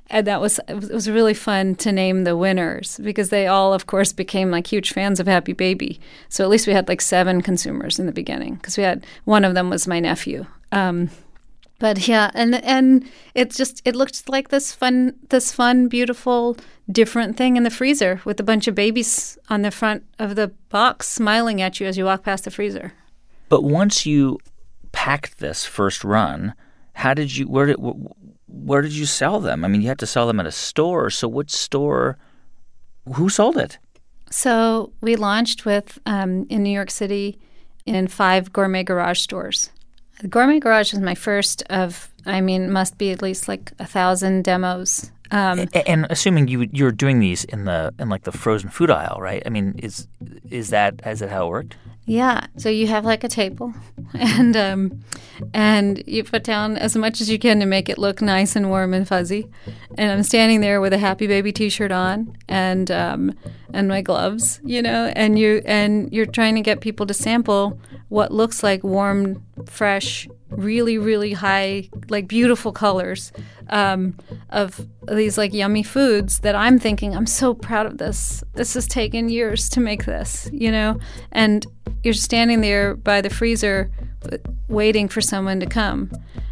And that was, it was really fun to name the winners because they all, of course, became like huge fans of Happy Baby. So at least we had like seven consumers in the beginning because we had, one of them was my nephew. Um, but yeah, and and it just, it looked like this fun, this fun, beautiful, different thing in the freezer with a bunch of babies on the front of the box smiling at you as you walk past the freezer. But once you packed this first run, how did you, where did, where did you sell them? I mean, you had to sell them at a store. So which store, who sold it? So we launched with, um, in New York City, in five Gourmet Garage stores. The Gourmet Garage was my first of, I mean, must be at least like a thousand demos. Um, and, and assuming you you're doing these in the in like the frozen food aisle, right? I mean, is is that is that how it worked? Yeah. So you have like a table, and um, and you put down as much as you can to make it look nice and warm and fuzzy. And I'm standing there with a Happy Baby T-shirt on and um, and my gloves, you know, and you and you're trying to get people to sample what looks like warm, fresh, really, really high, like beautiful colors um, of these like yummy foods that I'm thinking, I'm so proud of this. This has taken years to make this, you know? And you're standing there by the freezer waiting for someone to come.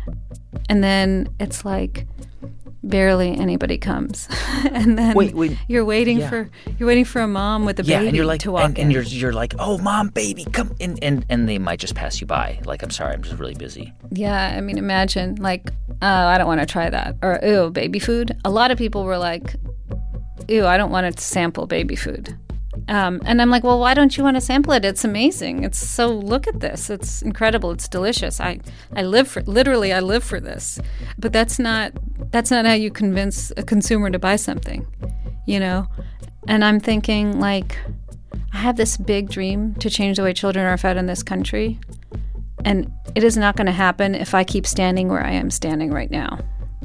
And then it's like barely anybody comes. And then wait, wait. you're waiting yeah. for you're waiting for a mom with a yeah, baby and you're like, to walk and, in. and you're you're like, oh, mom, baby, come in, and and they might just pass you by. Like, I'm sorry, I'm just really busy. Yeah, I mean, imagine like, oh, I don't want to try that, or ew, baby food. A lot of people were like, ew, I don't want to sample baby food. Um, and I'm like, well, why don't you want to sample it? It's amazing. It's so, look at this. It's incredible. It's delicious. I, I live for, literally, I live for this. But that's not, that's not how you convince a consumer to buy something, you know? And I'm thinking, like, I have this big dream to change the way children are fed in this country. And it is not going to happen if I keep standing where I am standing right now.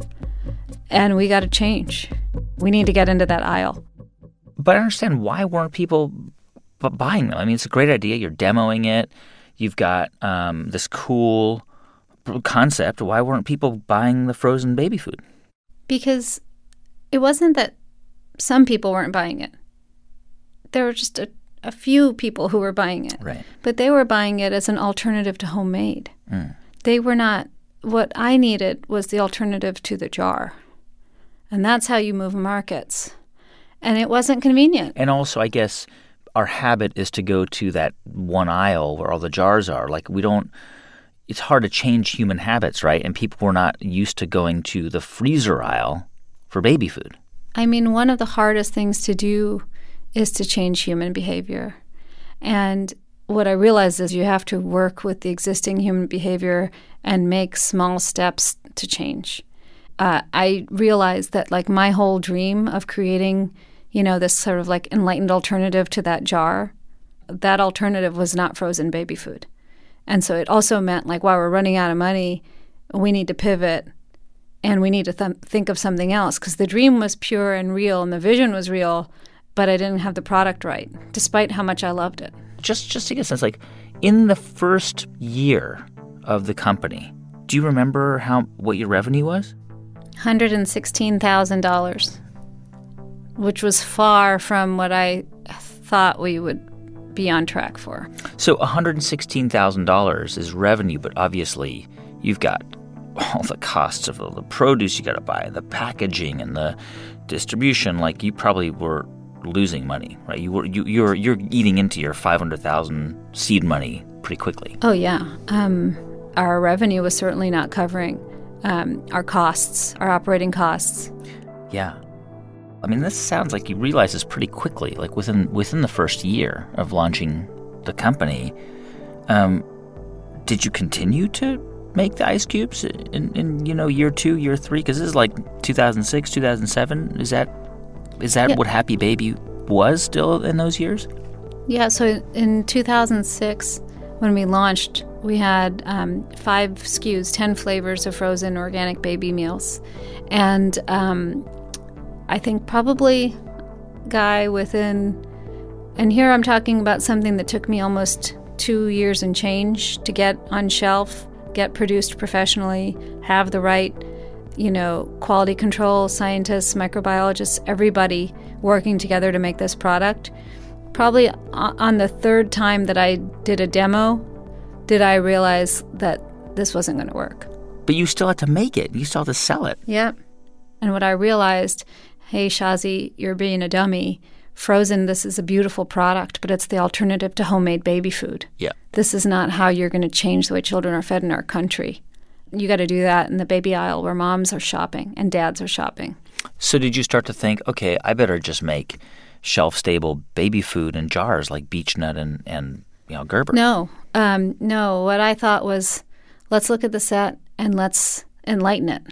And we got to change. We need to get into that aisle. But I understand, why weren't people b- buying them? I mean, it's a great idea. You're demoing it. You've got um, this cool concept. Why weren't people buying the frozen baby food? Because it wasn't that some people weren't buying it. There were just a, a few people who were buying it. Right. But they were buying it as an alternative to homemade. Mm. They were not, what I needed was the alternative to the jar. And that's how you move markets. And it wasn't convenient. And also, I guess, our habit is to go to that one aisle where all the jars are. Like, we don't – it's hard to change human habits, right? And people were not used to going to the freezer aisle for baby food. I mean, one of the hardest things to do is to change human behavior. And what I realized is you have to work with the existing human behavior and make small steps to change. Uh, I realized that, like, my whole dream of creating, you know, this sort of like enlightened alternative to that jar, that alternative was not frozen baby food. And so it also meant, like, while we're running out of money, we need to pivot and we need to th- think of something else, because the dream was pure and real and the vision was real, but I didn't have the product right, despite how much I loved it. Just, just to get a sense, like, in the first year of the company, do you remember how what your revenue was? one hundred sixteen thousand dollars, which was far from what I thought we would be on track for. So one hundred sixteen thousand dollars is revenue, but obviously you've got all the costs of all the produce you got to buy, the packaging and the distribution. Like, you probably were losing money, right? You were you you're you're eating into your five hundred thousand seed money pretty quickly. Oh yeah, um, our revenue was certainly not covering Um, our costs, our operating costs. Yeah. I mean, this sounds like you realized this pretty quickly, like within within the first year of launching the company. Um, did you continue to make the ice cubes in, in you know, year two, year three? Because this is like two thousand six, two thousand seven. Is that is that yeah. what Happy Baby was still in those years? Yeah, so in two thousand six, when we launched, we had um, five S K Us, ten flavors of frozen organic baby meals. And um, I think probably, Guy, within, and here I'm talking about something that took me almost two years and change to get on shelf, get produced professionally, have the right you know, quality control scientists, microbiologists, everybody working together to make this product. Probably on the third time that I did a demo, did I realize that this wasn't going to work. But you still had to make it. You still had to sell it. Yep. And what I realized, hey, Shazi, you're being a dummy. Frozen, this is a beautiful product, but it's the alternative to homemade baby food. Yeah. This is not how you're going to change the way children are fed in our country. You got to do that in the baby aisle where moms are shopping and dads are shopping. So did you start to think, okay, I better just make shelf-stable baby food in jars like Beech-Nut and, and you know, Gerber? No. Um, no. What I thought was, let's look at the set and let's enlighten it.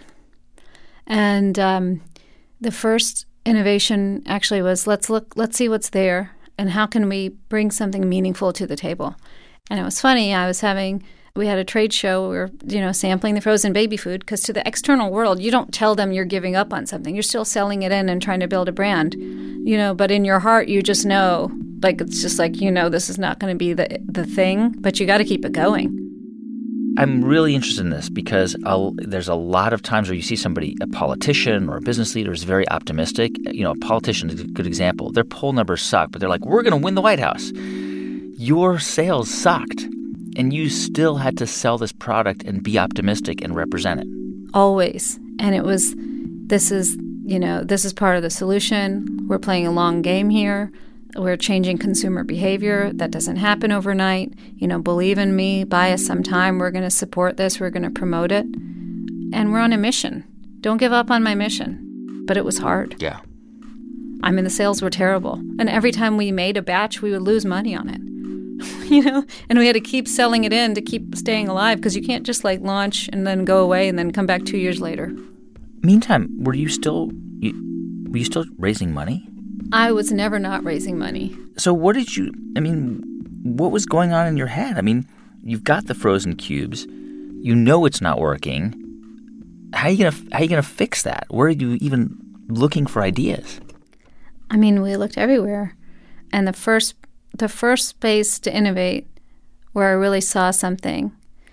And um, the first innovation actually was, let's look, let's see what's there and how can we bring something meaningful to the table. And it was funny. I was having, we had a trade show. We were, you know, sampling the frozen baby food because to the external world, you don't tell them you're giving up on something. You're still selling it in and trying to build a brand, you know, but in your heart, you just know, like, it's just like, you know, this is not going to be the the thing, but you got to keep it going. I'm really interested in this because I'll, there's a lot of times where you see somebody, a politician or a business leader, is very optimistic. You know, a politician is a good example. Their poll numbers suck, but they're like, we're going to win the White House. Your sales sucked, and you still had to sell this product and be optimistic and represent it. Always. And it was, this is, you know, this is part of the solution. We're playing a long game here. We're changing consumer behavior. That doesn't happen overnight. You know, believe in me, buy us some time. We're going to support this. We're going to promote it. And we're on a mission. Don't give up on my mission. But it was hard. Yeah. I mean, the sales were terrible. And every time we made a batch, we would lose money on it. You know, and we had to keep selling it in to keep staying alive because you can't just like launch and then go away and then come back two years later. Meantime, were you still, you, were you still raising money? I was never not raising money. So what did you, I mean, what was going on in your head? I mean, you've got the frozen cubes. You know it's not working. How are you gonna, how are you gonna fix that? Where are you even looking for ideas? I mean, we looked everywhere. And the first the first space to innovate where I really saw something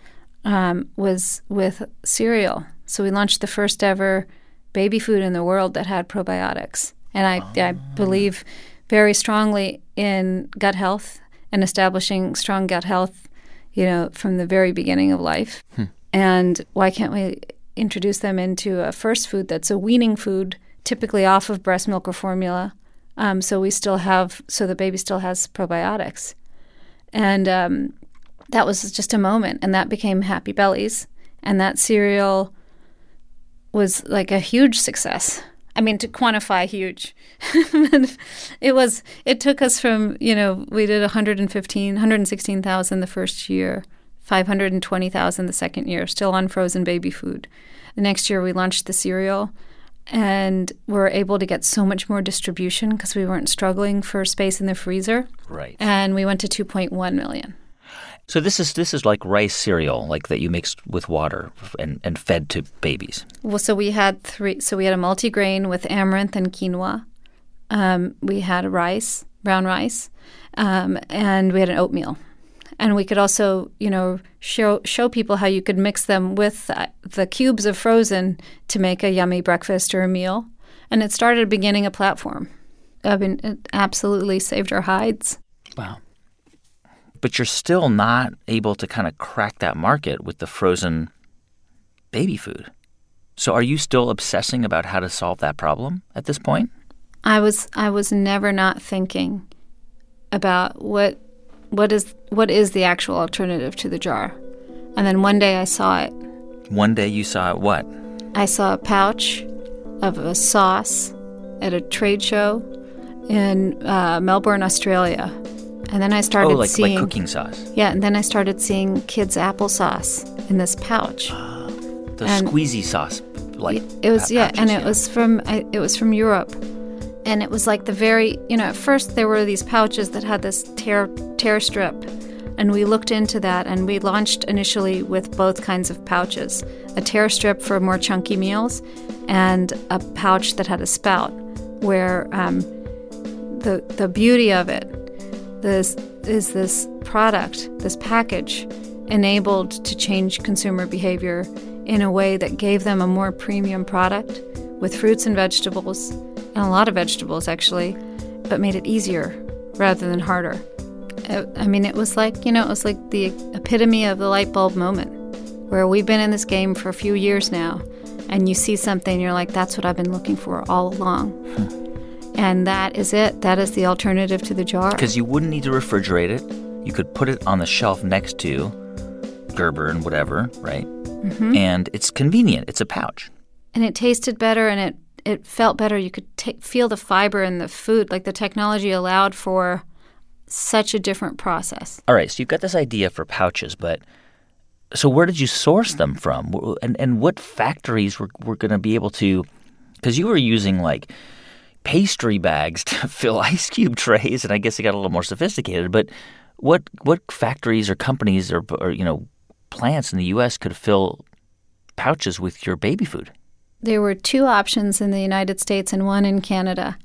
um, was with cereal. So we launched the first ever baby food in the world that had probiotics. And I, oh. I believe very strongly in gut health and establishing strong gut health, you know, from the very beginning of life. Hmm. And why can't we introduce them into a first food that's a weaning food, typically off of breast milk or formula? Um, so we still have, so the baby still has probiotics. And um, that was just a moment. And that became Happy Bellies. And that cereal was like a huge success. I mean, to quantify huge. it was, it took us from, you know, we did one hundred fifteen, one hundred sixteen thousand the first year, five hundred twenty thousand the second year, still on frozen baby food. The next year we launched the cereal. And we're able to get so much more distribution because we weren't struggling for space in the freezer. Right. And we went to two point one million. So this is this is like rice cereal, like that you mixed with water and, and fed to babies. Well, so we had three. So we had a multigrain with amaranth and quinoa. Um, we had a rice, brown rice, um, and we had an oatmeal. And we could also, you know, show show people how you could mix them with uh, the cubes of frozen to make a yummy breakfast or a meal. And it started beginning a platform. I mean, it absolutely saved our hides. Wow. But you're still not able to kind of crack that market with the frozen baby food. So are you still obsessing about how to solve that problem at this point? I was I was never not thinking about what what is what is the actual alternative to the jar. And then one day I saw it. One day you saw it what? I saw a pouch of a sauce at a trade show in uh, Melbourne, Australia. And then I started oh, like, seeing... like cooking sauce. Yeah, and then I started seeing kids' applesauce in this pouch. Uh, the and squeezy sauce, like it was pa- yeah, pouches, and it yeah. was from I, it was from Europe, and it was like the very you know at first there were these pouches that had this tear tear strip, and we looked into that and we launched initially with both kinds of pouches, a tear strip for more chunky meals, and a pouch that had a spout, where um, the the beauty of it. This is this product, this package, enabled to change consumer behavior in a way that gave them a more premium product with fruits and vegetables, and a lot of vegetables actually, but made it easier rather than harder. I mean, it was like, you know, it was like the epitome of the light bulb moment, where we've been in this game for a few years now, and you see something, you're like, that's what I've been looking for all along. Hmm. And that is it. That is the alternative to the jar. Because you wouldn't need to refrigerate it. You could put it on the shelf next to Gerber and whatever, right? Mm-hmm. And it's convenient. It's a pouch. And it tasted better, and it, it felt better. You could t- feel the fiber in the food. Like, the technology allowed for such a different process. All right, so you've got this idea for pouches, but so where did you source them from? And and what factories were, were going to be able to – because you were using, like, pastry bags to fill ice cube trays, and I guess it got a little more sophisticated. But what what factories or companies or, or you know, plants in the U S could fill pouches with your baby food? There were two options in the United States and one in Canada.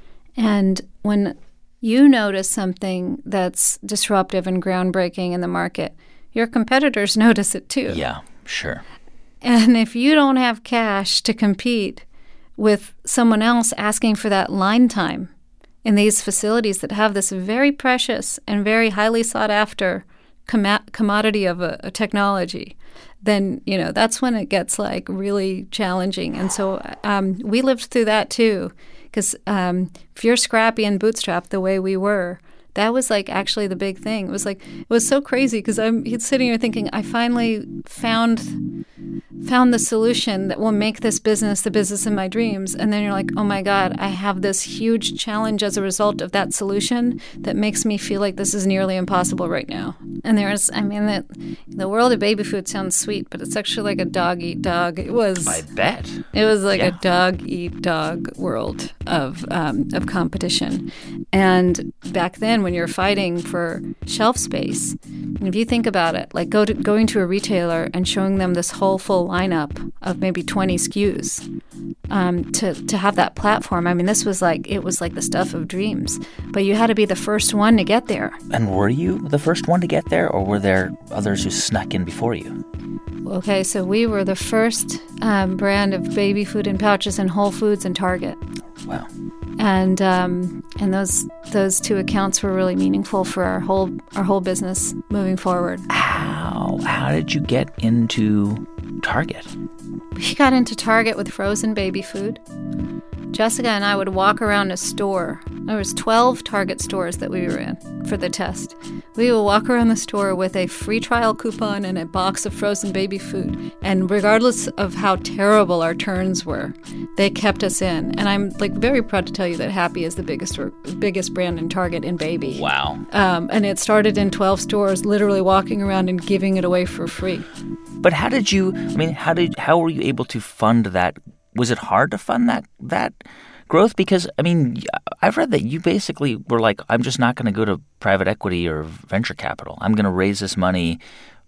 And when you notice something that's disruptive and groundbreaking in the market, your competitors notice it too. Yeah, sure. And if you don't have cash to compete with someone else asking for that line time in these facilities that have this very precious and very highly sought after com- commodity of a, a technology, then, you know, that's when it gets like really challenging. And so um, we lived through that too. Because um, if you're scrappy and bootstrapped the way we were, that was like actually the big thing. It was like, it was so crazy because I'm sitting here thinking, I finally found found the solution that will make this business the business in my dreams. And then you're like, oh my God, I have this huge challenge as a result of that solution that makes me feel like this is nearly impossible right now. And there's, I mean, the, the world of baby food sounds sweet, but it's actually like a dog eat dog. It was. I bet. It was like yeah. a dog eat dog world of um, of competition. And back then, when you're fighting for shelf space, and if you think about it, like go to, going to a retailer and showing them this whole full lineup of maybe twenty S K Us um, to to have that platform. I mean, this was like it was like the stuff of dreams. But you had to be the first one to get there. And were you the first one to get there, or were there others who snuck in before you? Okay, so we were the first um, brand of baby food in pouches in Whole Foods and Target. Wow. And um, and those those two accounts were really meaningful for our whole our whole business moving forward. How how did you get into Target? We got into Target with frozen baby food. Jessica and I would walk around a store. There was twelve Target stores that we were in for the test. We would walk around the store with a free trial coupon and a box of frozen baby food. And regardless of how terrible our turns were, they kept us in. And I'm like very proud to tell you that Happy is the biggest biggest brand in Target in baby. Wow. Um, and it started in twelve stores, literally walking around and giving it away for free. But how did you? I mean, how did how were you able to fund that? Was it hard to fund that that growth? Because, I mean, I've read that you basically were like, I'm just not going to go to private equity or venture capital. I'm going to raise this money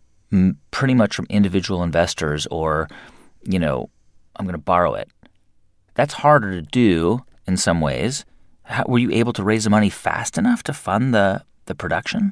m- pretty much from individual investors, or, you know, I'm going to borrow it. That's harder to do in some ways. How, were you able to raise the money fast enough to fund the, the production?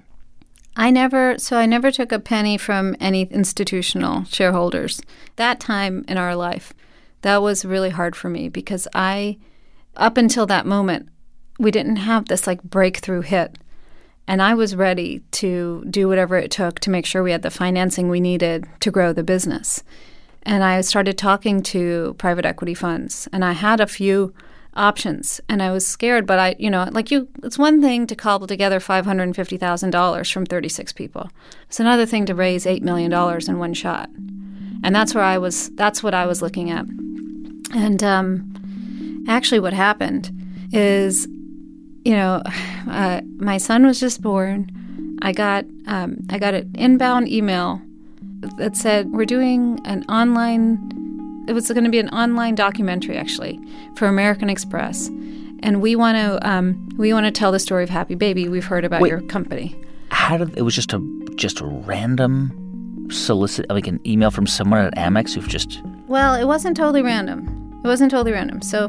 I never, so I never took a penny from any institutional shareholders. That time in our life, that was really hard for me because I, up until that moment, we didn't have this like breakthrough hit. And I was ready to do whatever it took to make sure we had the financing we needed to grow the business. And I started talking to private equity funds, and I had a few options, and I was scared, but I, you know, like you, it's one thing to cobble together five hundred fifty thousand dollars from thirty-six people. It's another thing to raise eight million dollars in one shot. And that's where I was, that's what I was looking at. And um, actually what happened is, you know, uh, my son was just born. I got, um, I got an inbound email that said, we're doing an online, it was going to be an online documentary, actually, for American Express. And we want to um, we want to tell the story of Happy Baby. We've heard about Wait, your company. How did, it was just a, just a random solicit, like an email from someone at Amex who've just... Well, it wasn't totally random. It wasn't totally random. So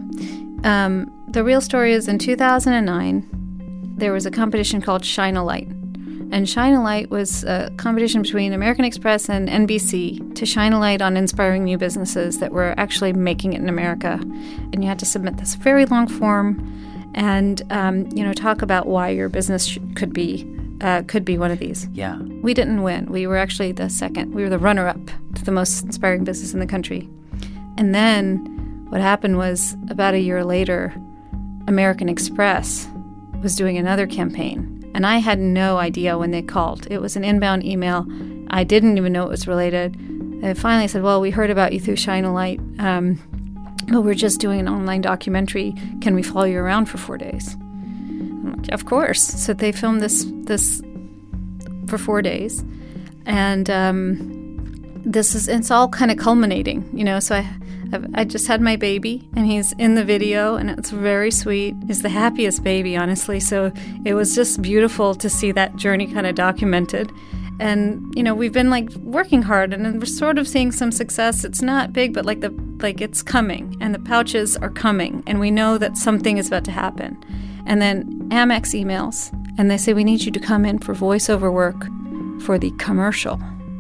um, the real story is in two thousand nine, there was a competition called Shine a Light. And Shine a Light was a competition between American Express and N B C to shine a light on inspiring new businesses that were actually making it in America. And you had to submit this very long form and, um, you know, talk about why your business sh- could be uh, could be one of these. Yeah. We didn't win. We were actually the second. We were the runner-up to the most inspiring business in the country. And then what happened was about a year later, American Express was doing another campaign. And I had no idea when they called. It was an inbound email. I didn't even know it was related. They finally said, well, we heard about you through Shine a Light, um, but we're just doing an online documentary. Can we follow you around for four days? I'm like, of course. So they filmed this this for four days. And um, this is, it's all kind of culminating, you know, so I... I just had my baby, and he's in the video, and it's very sweet. He's the happiest baby, honestly. So it was just beautiful to see that journey kind of documented. And, you know, we've been, like, working hard, and we're sort of seeing some success. It's not big, but, like, the like it's coming, and the pouches are coming, and we know that something is about to happen. And then Amex emails, and they say, we need you to come in for voiceover work for the commercial.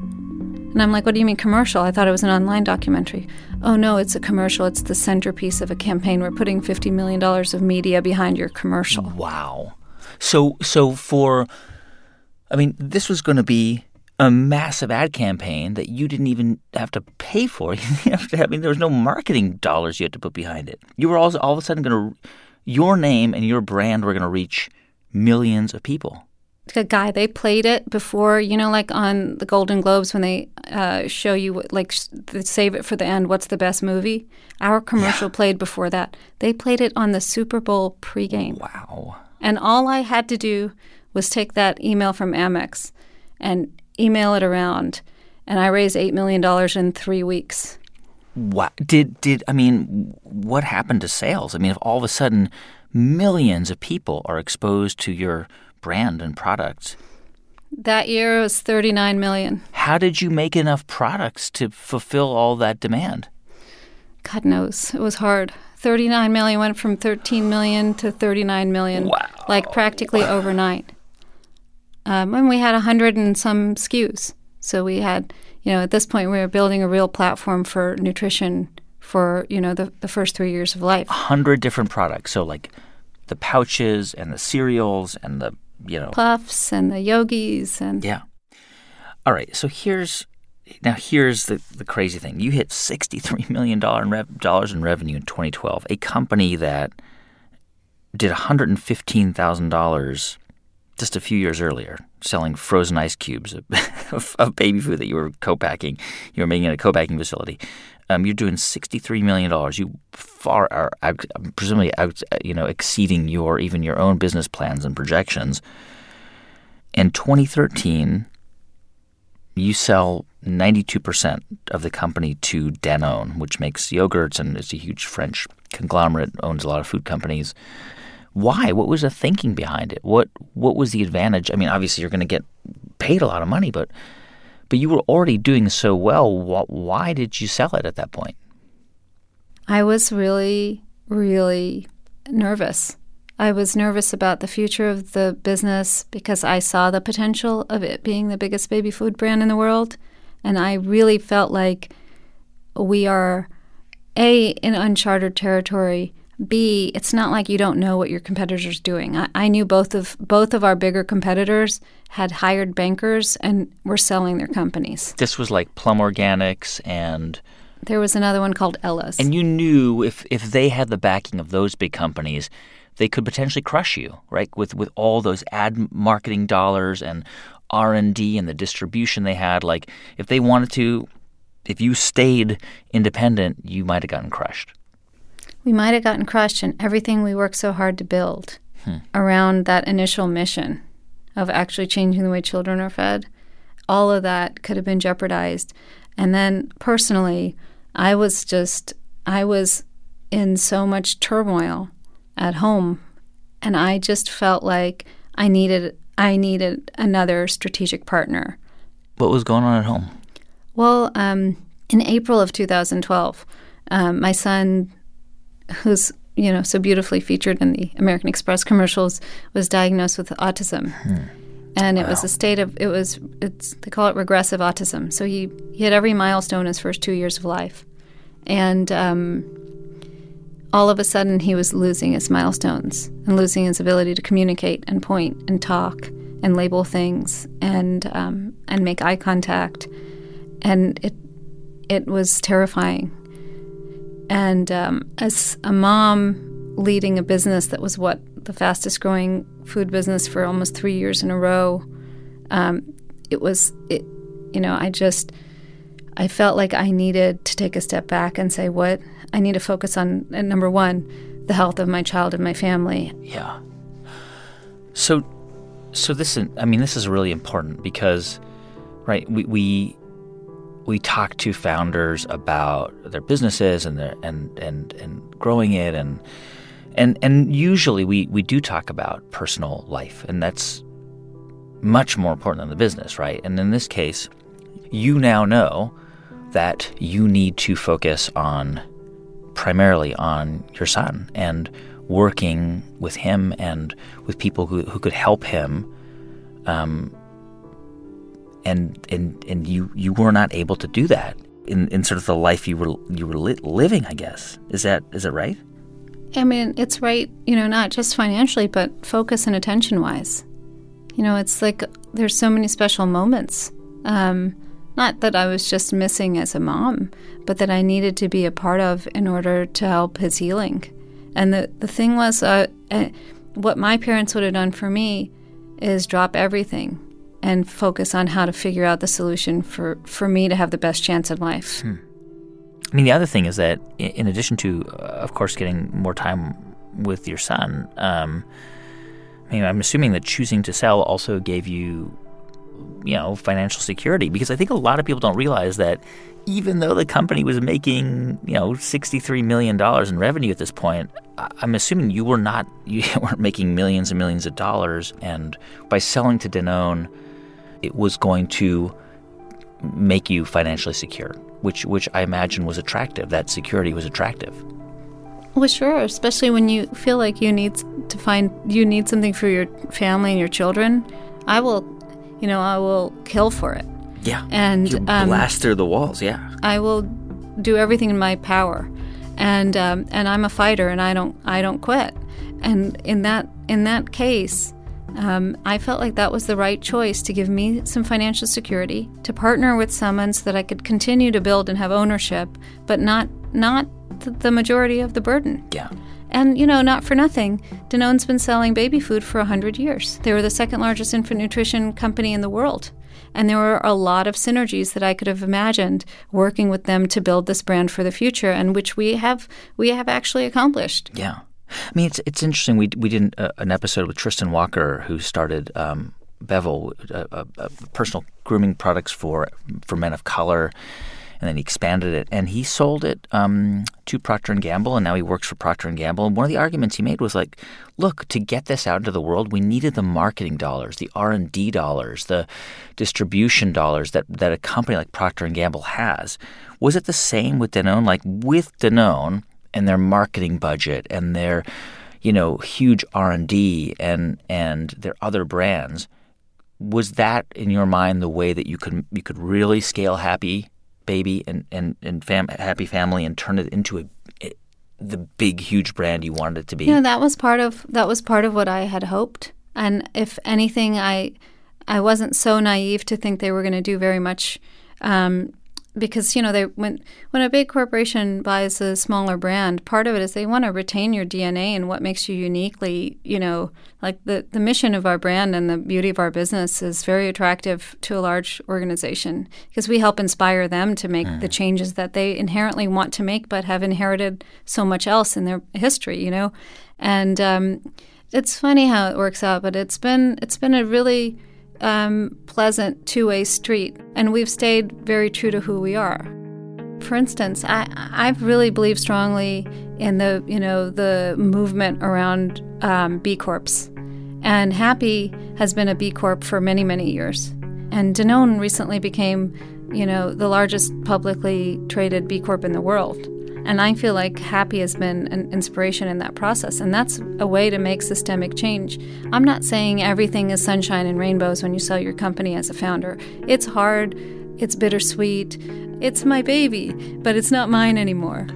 And I'm like, what do you mean commercial? I thought it was an online documentary. Oh, no, it's a commercial. It's the centerpiece of a campaign. We're putting fifty million dollars of media behind your commercial. Wow. So, so for, I mean, this was going to be a massive ad campaign that you didn't even have to pay for. You didn't have to, I mean, there was no marketing dollars you had to put behind it. You were also all of a sudden going to, your name and your brand were going to reach millions of people. A guy, they played it before, you know, like on the Golden Globes when they uh, show you, like, they save it for the end, what's the best movie? Our commercial yeah. played before that. They played it on the Super Bowl pregame. Wow. And all I had to do was take that email from Amex and email it around, and I raised eight million dollars in three weeks. What did, did, I mean, what happened to sales? I mean, if all of a sudden millions of people are exposed to your brand and products. That year was thirty-nine million. How did you make enough products to fulfill all that demand? God knows. It was hard. thirty-nine million went from thirteen million to thirty-nine million. Wow. Like practically overnight. Um, and we had a hundred and some S K Us. So we had, you know, at this point we were building a real platform for nutrition for, you know, the, the first three years of life. A hundred different products. So like the pouches and the cereals and the, you know, puffs and the yogis and yeah. All right. So here's now here's the, the crazy thing. You hit sixty-three million dollars in, rev, dollars in revenue in twenty twelve. A company that did one hundred fifteen thousand dollars just a few years earlier, selling frozen ice cubes of, of, of baby food that you were co-packing. You were making at a co-packing facility. Um, you're doing sixty-three million dollars. You far are out, presumably out, you know, exceeding your even your own business plans and projections. In twenty thirteen, you sell ninety-two percent of the company to Danone, which makes yogurts and is a huge French conglomerate, owns a lot of food companies. Why? What was the thinking behind it? What What was the advantage? I mean, obviously you're going to get paid a lot of money, but but you were already doing so well. Why did you sell it at that point? I was really, really nervous. I was nervous about the future of the business because I saw the potential of it being the biggest baby food brand in the world. And I really felt like we are, A, in uncharted territory. B, it's not like you don't know what your competitor's doing. I, I knew both of both of our bigger competitors had hired bankers and were selling their companies. This was like Plum Organics and... There was another one called Ella's. And you knew if, if they had the backing of those big companies, they could potentially crush you, right? With with all those ad marketing dollars and R and D and the distribution they had. Like, if they wanted to, if you stayed independent, you might have gotten crushed. We might have gotten crushed in everything we worked so hard to build hmm. around that initial mission of actually changing the way children are fed. All of that could have been jeopardized. And then personally, I was just, I was in so much turmoil at home. And I just felt like I needed, I needed another strategic partner. What was going on at home? Well, um, in April of two thousand twelve, um, my son, who's, you know, so beautifully featured in the American Express commercials, was diagnosed with autism. Hmm. And it Wow. was a state of, it was, it's, they call it regressive autism. So he, he hit every milestone his first two years of life. And um, all of a sudden he was losing his milestones and losing his ability to communicate and point and talk and label things and um, and make eye contact. And it it was terrifying. And um, as a mom leading a business that was what the fastest growing food business for almost three years in a row, um, it was, it, you know, I just, I felt like I needed to take a step back and say, what, I need to focus on, uh, number one, the health of my child and my family. Yeah. So, so this is, I mean, this is really important because, right, we, we, we talk to founders about their businesses and their, and, and, and growing it and, And and usually we, we do talk about personal life, and that's much more important than the business, right? And in this case, you now know that you need to focus on primarily on your son and working with him and with people who, who could help him. Um, and and and you you were not able to do that in, in sort of the life you were you were li- living, I guess. Is that is that right? I mean, it's right, you know, not just financially, but focus and attention-wise. You know, it's like there's so many special moments. Um, not that I was just missing as a mom, but that I needed to be a part of in order to help his healing. And the, the thing was, uh, uh, what my parents would have done for me is drop everything and focus on how to figure out the solution for, for me to have the best chance in life. Hmm. I mean, the other thing is that in addition to, uh, of course, getting more time with your son, um, I mean, I'm assuming that choosing to sell also gave you, you know, financial security. Because I think a lot of people don't realize that even though the company was making, you know, sixty-three million dollars in revenue at this point, I'm assuming you were not, you weren't making millions and millions of dollars. And by selling to Danone, it was going to make you financially secure, which which I imagine was attractive. That security was attractive. Well, sure, especially when you feel like you need to find, you need something for your family and your children. I will, you know, I will kill for it. Yeah. And you um, blast through the walls, yeah. I will do everything in my power. And um, and I'm a fighter, and I don't I don't quit. And in that in that case, Um, I felt like that was the right choice to give me some financial security, to partner with someone so that I could continue to build and have ownership, but not not th- the majority of the burden. Yeah. And, you know, not for nothing, Danone's been selling baby food for one hundred years. They were the second largest infant nutrition company in the world. And there were a lot of synergies that I could have imagined working with them to build this brand for the future, and which we have we have actually accomplished. Yeah. I mean, it's it's interesting. We we did uh, an episode with Tristan Walker, who started um, Bevel, uh, uh, personal grooming products for for men of color, and then he expanded it, and he sold it um, to Procter and Gamble, and now he works for Procter and Gamble. And one of the arguments he made was like, look, to get this out into the world, we needed the marketing dollars, the R and D dollars, the distribution dollars that that a company like Procter and Gamble has. Was it the same with Danone? Like with Danone and their marketing budget and their, you know, huge R and D and and their other brands, was that in your mind the way that you could you could really scale Happy Baby and and and fam, Happy Family and turn it into a, a the big huge brand you wanted it to be? You know, that was part of that was part of what I had hoped. And if anything, I I wasn't so naive to think they were going to do very much. Um, Because, you know, they when when a big corporation buys a smaller brand, part of it is they want to retain your D N A and what makes you uniquely, you know, like the, the mission of our brand and the beauty of our business is very attractive to a large organization because we help inspire them to make mm. the changes that they inherently want to make but have inherited so much else in their history, you know. And um, it's funny how it works out, but it's been it's been a really Um, pleasant two-way street, and we've stayed very true to who we are. For instance, I I really believe strongly in the you know the movement around um, B Corps, and Happy has been a B Corp for many many years, and Danone recently became you know the largest publicly traded B Corp in the world, And I feel like Happy has been an inspiration in that process. And that's a way to make systemic change. I'm not saying everything is sunshine and rainbows when you sell your company as a founder. It's hard. It's bittersweet. It's my baby, but it's not mine anymore.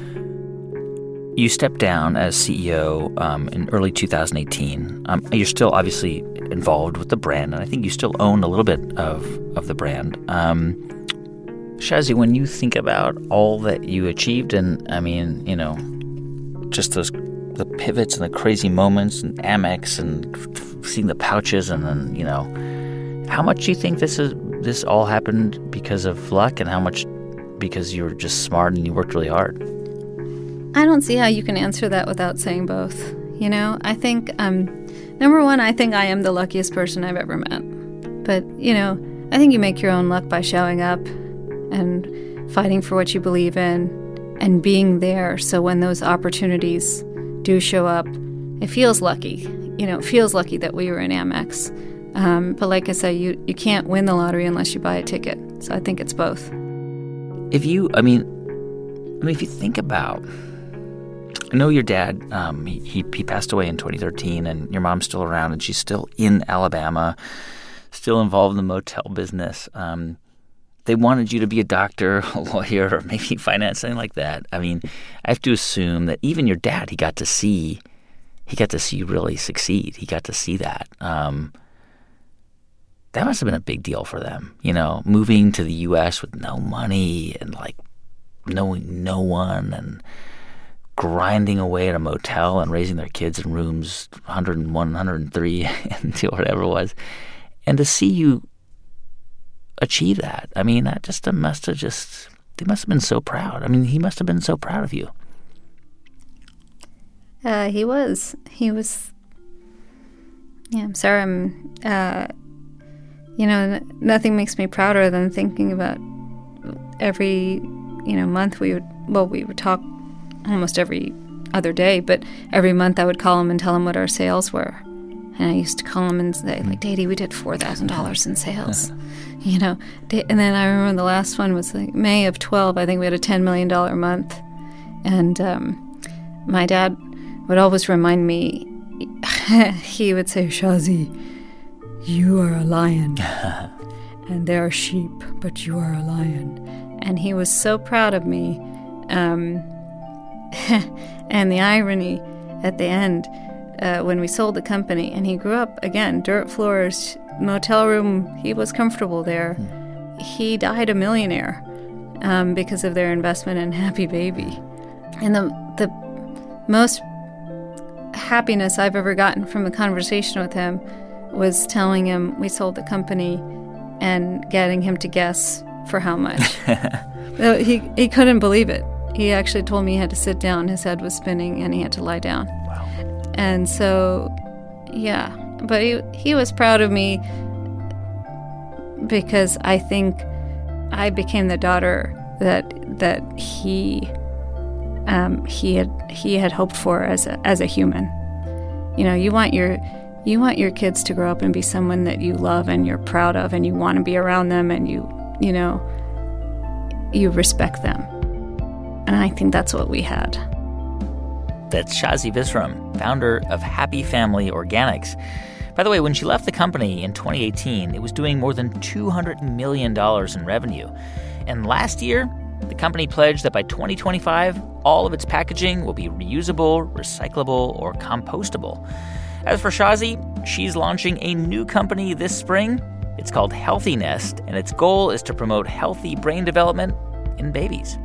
You stepped down as C E O um, in early two thousand eighteen. Um, you're still obviously involved with the brand, and I think you still own a little bit of, of the brand. Um, Shazi, when you think about all that you achieved, and I mean, you know, just those the pivots and the crazy moments, and Amex, and seeing the pouches, and then, you know, how much do you think this is this all happened because of luck, and how much because you were just smart and you worked really hard? I don't see how you can answer that without saying both. You know, I think, um, number one, I think I am the luckiest person I've ever met. But, you know, I think you make your own luck by showing up and fighting for what you believe in and being there. So when those opportunities do show up, it feels lucky. You know, it feels lucky that we were in Amex. Um, but like I say, you, you can't win the lottery unless you buy a ticket. So I think it's both. If you, I mean, I mean, if you think about... I know your dad, um, he, he he passed away in twenty thirteen, and your mom's still around, and she's still in Alabama, still involved in the motel business. Um, they wanted you to be a doctor, a lawyer, or maybe finance, something like that. I mean, I have to assume that even your dad, he got to see, he got to see you really succeed. He got to see that. Um, that must have been a big deal for them, you know, moving to the U S with no money and, like, knowing no one and grinding away at a motel and raising their kids in rooms one hundred one, one hundred three, and whatever it was. And to see you achieve that, I mean, that just must have just, they must have been so proud. I mean, he must have been so proud of you. Uh, he was. He was, yeah, I'm sorry, I'm, uh, you know, n- nothing makes me prouder than thinking about every, you know, month we would, well, we would talk almost every other day, but every month I would call him and tell him what our sales were. And I used to call him and say, like, Daddy, we did four thousand dollars in sales. You know, and then I remember the last one was like May of twelve. I think we had a ten million dollars month. And um, my dad would always remind me, he would say, Shazi, you are a lion. And there are sheep, but you are a lion. And he was so proud of me. Um, and the irony at the end, uh, when we sold the company, and he grew up, again, dirt floors, motel room, he was comfortable there. Mm. He died a millionaire um, because of their investment in Happy Baby. And the the most happiness I've ever gotten from a conversation with him was telling him we sold the company and getting him to guess for how much. he he couldn't believe it. He actually told me he had to sit down. His head was spinning, and he had to lie down. Wow. And so, yeah. But he, he was proud of me because I think I became the daughter that that he um, he had he had hoped for as a as a human. You know, you want your you want your kids to grow up and be someone that you love and you're proud of, and you want to be around them, and you you know you respect them. And I think that's what we had. That's Shazi Visram, founder of Happy Family Organics. By the way, when she left the company in twenty eighteen, it was doing more than two hundred million dollars in revenue. And last year, the company pledged that by twenty twenty-five, all of its packaging will be reusable, recyclable, or compostable. As for Shazi, she's launching a new company this spring. It's called Healthy Nest, and its goal is to promote healthy brain development in babies.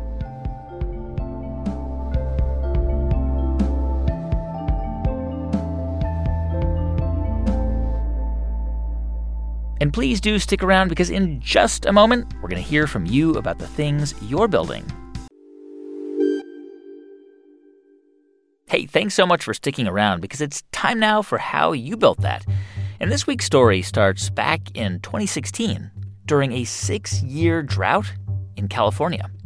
And please do stick around, because in just a moment, we're going to hear from you about the things you're building. Hey, thanks so much for sticking around, because it's time now for How You Built That. And this week's story starts back in twenty sixteen during a six-year drought in California.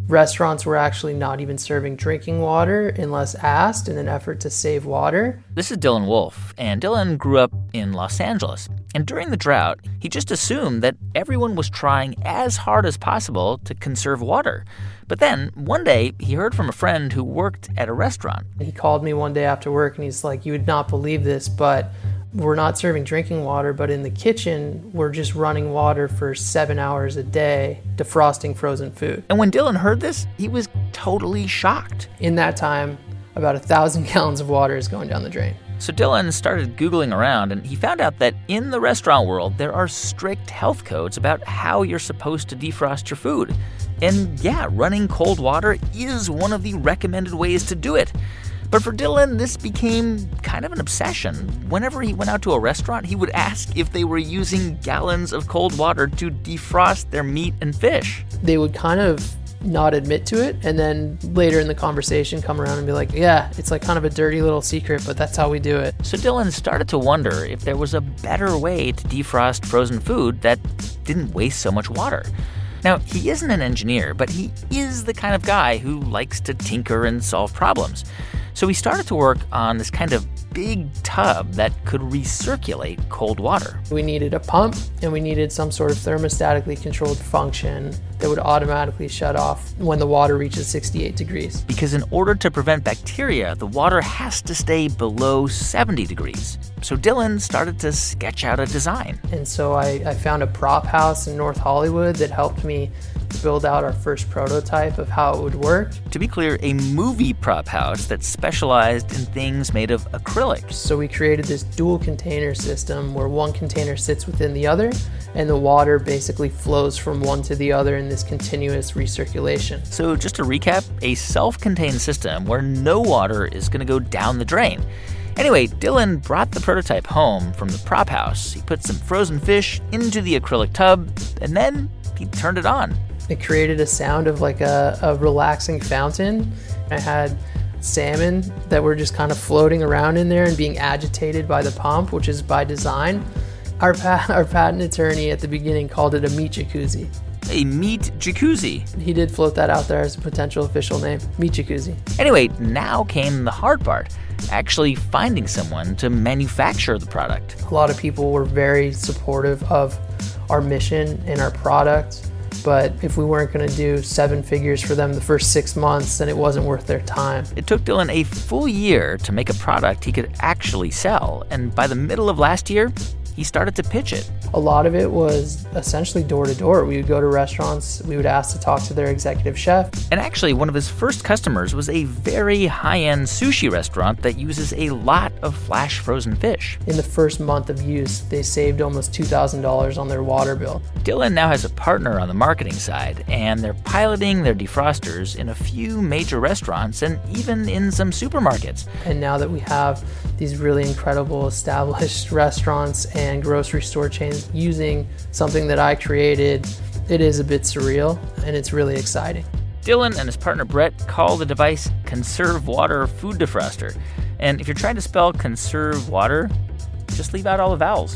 Restaurants were actually not even serving drinking water unless asked in an effort to save water. This is Dylan Wolf, and Dylan grew up in Los Angeles. And during the drought, he just assumed that everyone was trying as hard as possible to conserve water. But then, one day, he heard from a friend who worked at a restaurant. He called me one day after work, and he's like, "You would not believe this, but we're not serving drinking water, but in the kitchen, we're just running water for seven hours a day, defrosting frozen food." And when Dylan heard this, he was totally shocked. In that time, about a thousand gallons of water is going down the drain. So Dylan started Googling around, and he found out that in the restaurant world, there are strict health codes about how you're supposed to defrost your food. And yeah, running cold water is one of the recommended ways to do it. But for Dylan, this became kind of an obsession. Whenever he went out to a restaurant, he would ask if they were using gallons of cold water to defrost their meat and fish. They would kind of not admit to it, and then later in the conversation come around and be like, "Yeah, it's like kind of a dirty little secret, but that's how we do it." So Dylan started to wonder if there was a better way to defrost frozen food that didn't waste so much water. Now, he isn't an engineer, but he is the kind of guy who likes to tinker and solve problems. So he started to work on this kind of big tub that could recirculate cold water. We needed a pump, and we needed some sort of thermostatically controlled function that would automatically shut off when the water reaches sixty-eight degrees. Because in order to prevent bacteria, the water has to stay below seventy degrees. So Dylan started to sketch out a design. And so I, I found a prop house in North Hollywood that helped me build out our first prototype of how it would work. To be clear, a movie prop house that specialized in things made of acrylic. So we created this dual container system where one container sits within the other, and the water basically flows from one to the other in this continuous recirculation. So just to recap, a self-contained system where no water is going to go down the drain. Anyway, Dylan brought the prototype home from the prop house. He put some frozen fish into the acrylic tub, and then he turned it on. It created a sound of like a, a relaxing fountain. I had salmon that were just kind of floating around in there and being agitated by the pump, which is by design. Our, pa- our patent attorney at the beginning called it a meat jacuzzi. A meat jacuzzi. He did float that out there as a potential official name, meat jacuzzi. Anyway, now came the hard part, actually finding someone to manufacture the product. A lot of people were very supportive of our mission and our product. But if we weren't going to do seven figures for them the first six months, then it wasn't worth their time. It took Dylan a full year to make a product he could actually sell. And by the middle of last year, he started to pitch it. A lot of it was essentially door to door. We would go to restaurants, we would ask to talk to their executive chef. And actually, one of his first customers was a very high-end sushi restaurant that uses a lot of flash frozen fish. In the first month of use, they saved almost two thousand dollars on their water bill. Dylan now has a partner on the marketing side, and they're piloting their defrosters in a few major restaurants and even in some supermarkets. And now that we have these really incredible established restaurants and grocery store chains using something that I created, it is a bit surreal, and it's really exciting. Dylan and his partner Brett call the device Conserve Water Food Defroster. And if you're trying to spell conserve water, just leave out all the vowels.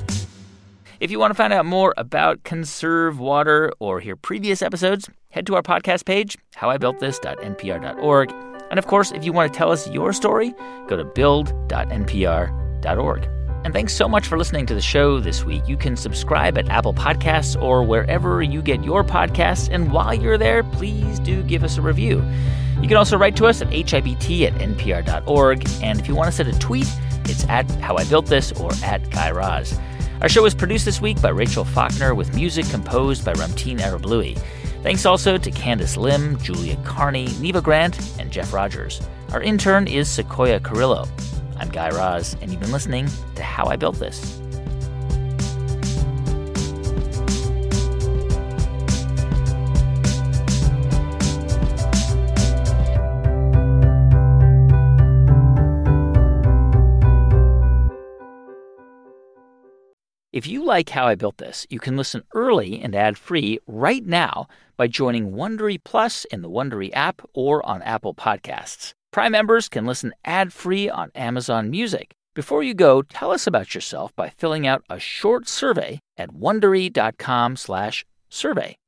If you want to find out more about Conserve Water or hear previous episodes, head to our podcast page, how I built this dot n p r dot org. And of course, if you want to tell us your story, go to build dot n p r dot org. And thanks so much for listening to the show this week. You can subscribe at Apple Podcasts or wherever you get your podcasts. And while you're there, please do give us a review. You can also write to us at h i b t at n p r dot org. And if you want to send a tweet, it's at How I Built This or at Guy Raz. Our show was produced this week by Rachel Faulkner with music composed by Ramteen Arablouei. Thanks also to Candace Lim, Julia Carney, Neva Grant, and Jeff Rogers. Our intern is Sequoia Carrillo. I'm Guy Raz, and you've been listening to How I Built This. If you like How I Built This, you can listen early and ad-free right now by joining Wondery Plus in the Wondery app or on Apple Podcasts. Prime members can listen ad-free on Amazon Music. Before you go, tell us about yourself by filling out a short survey at wondery dot com slash survey.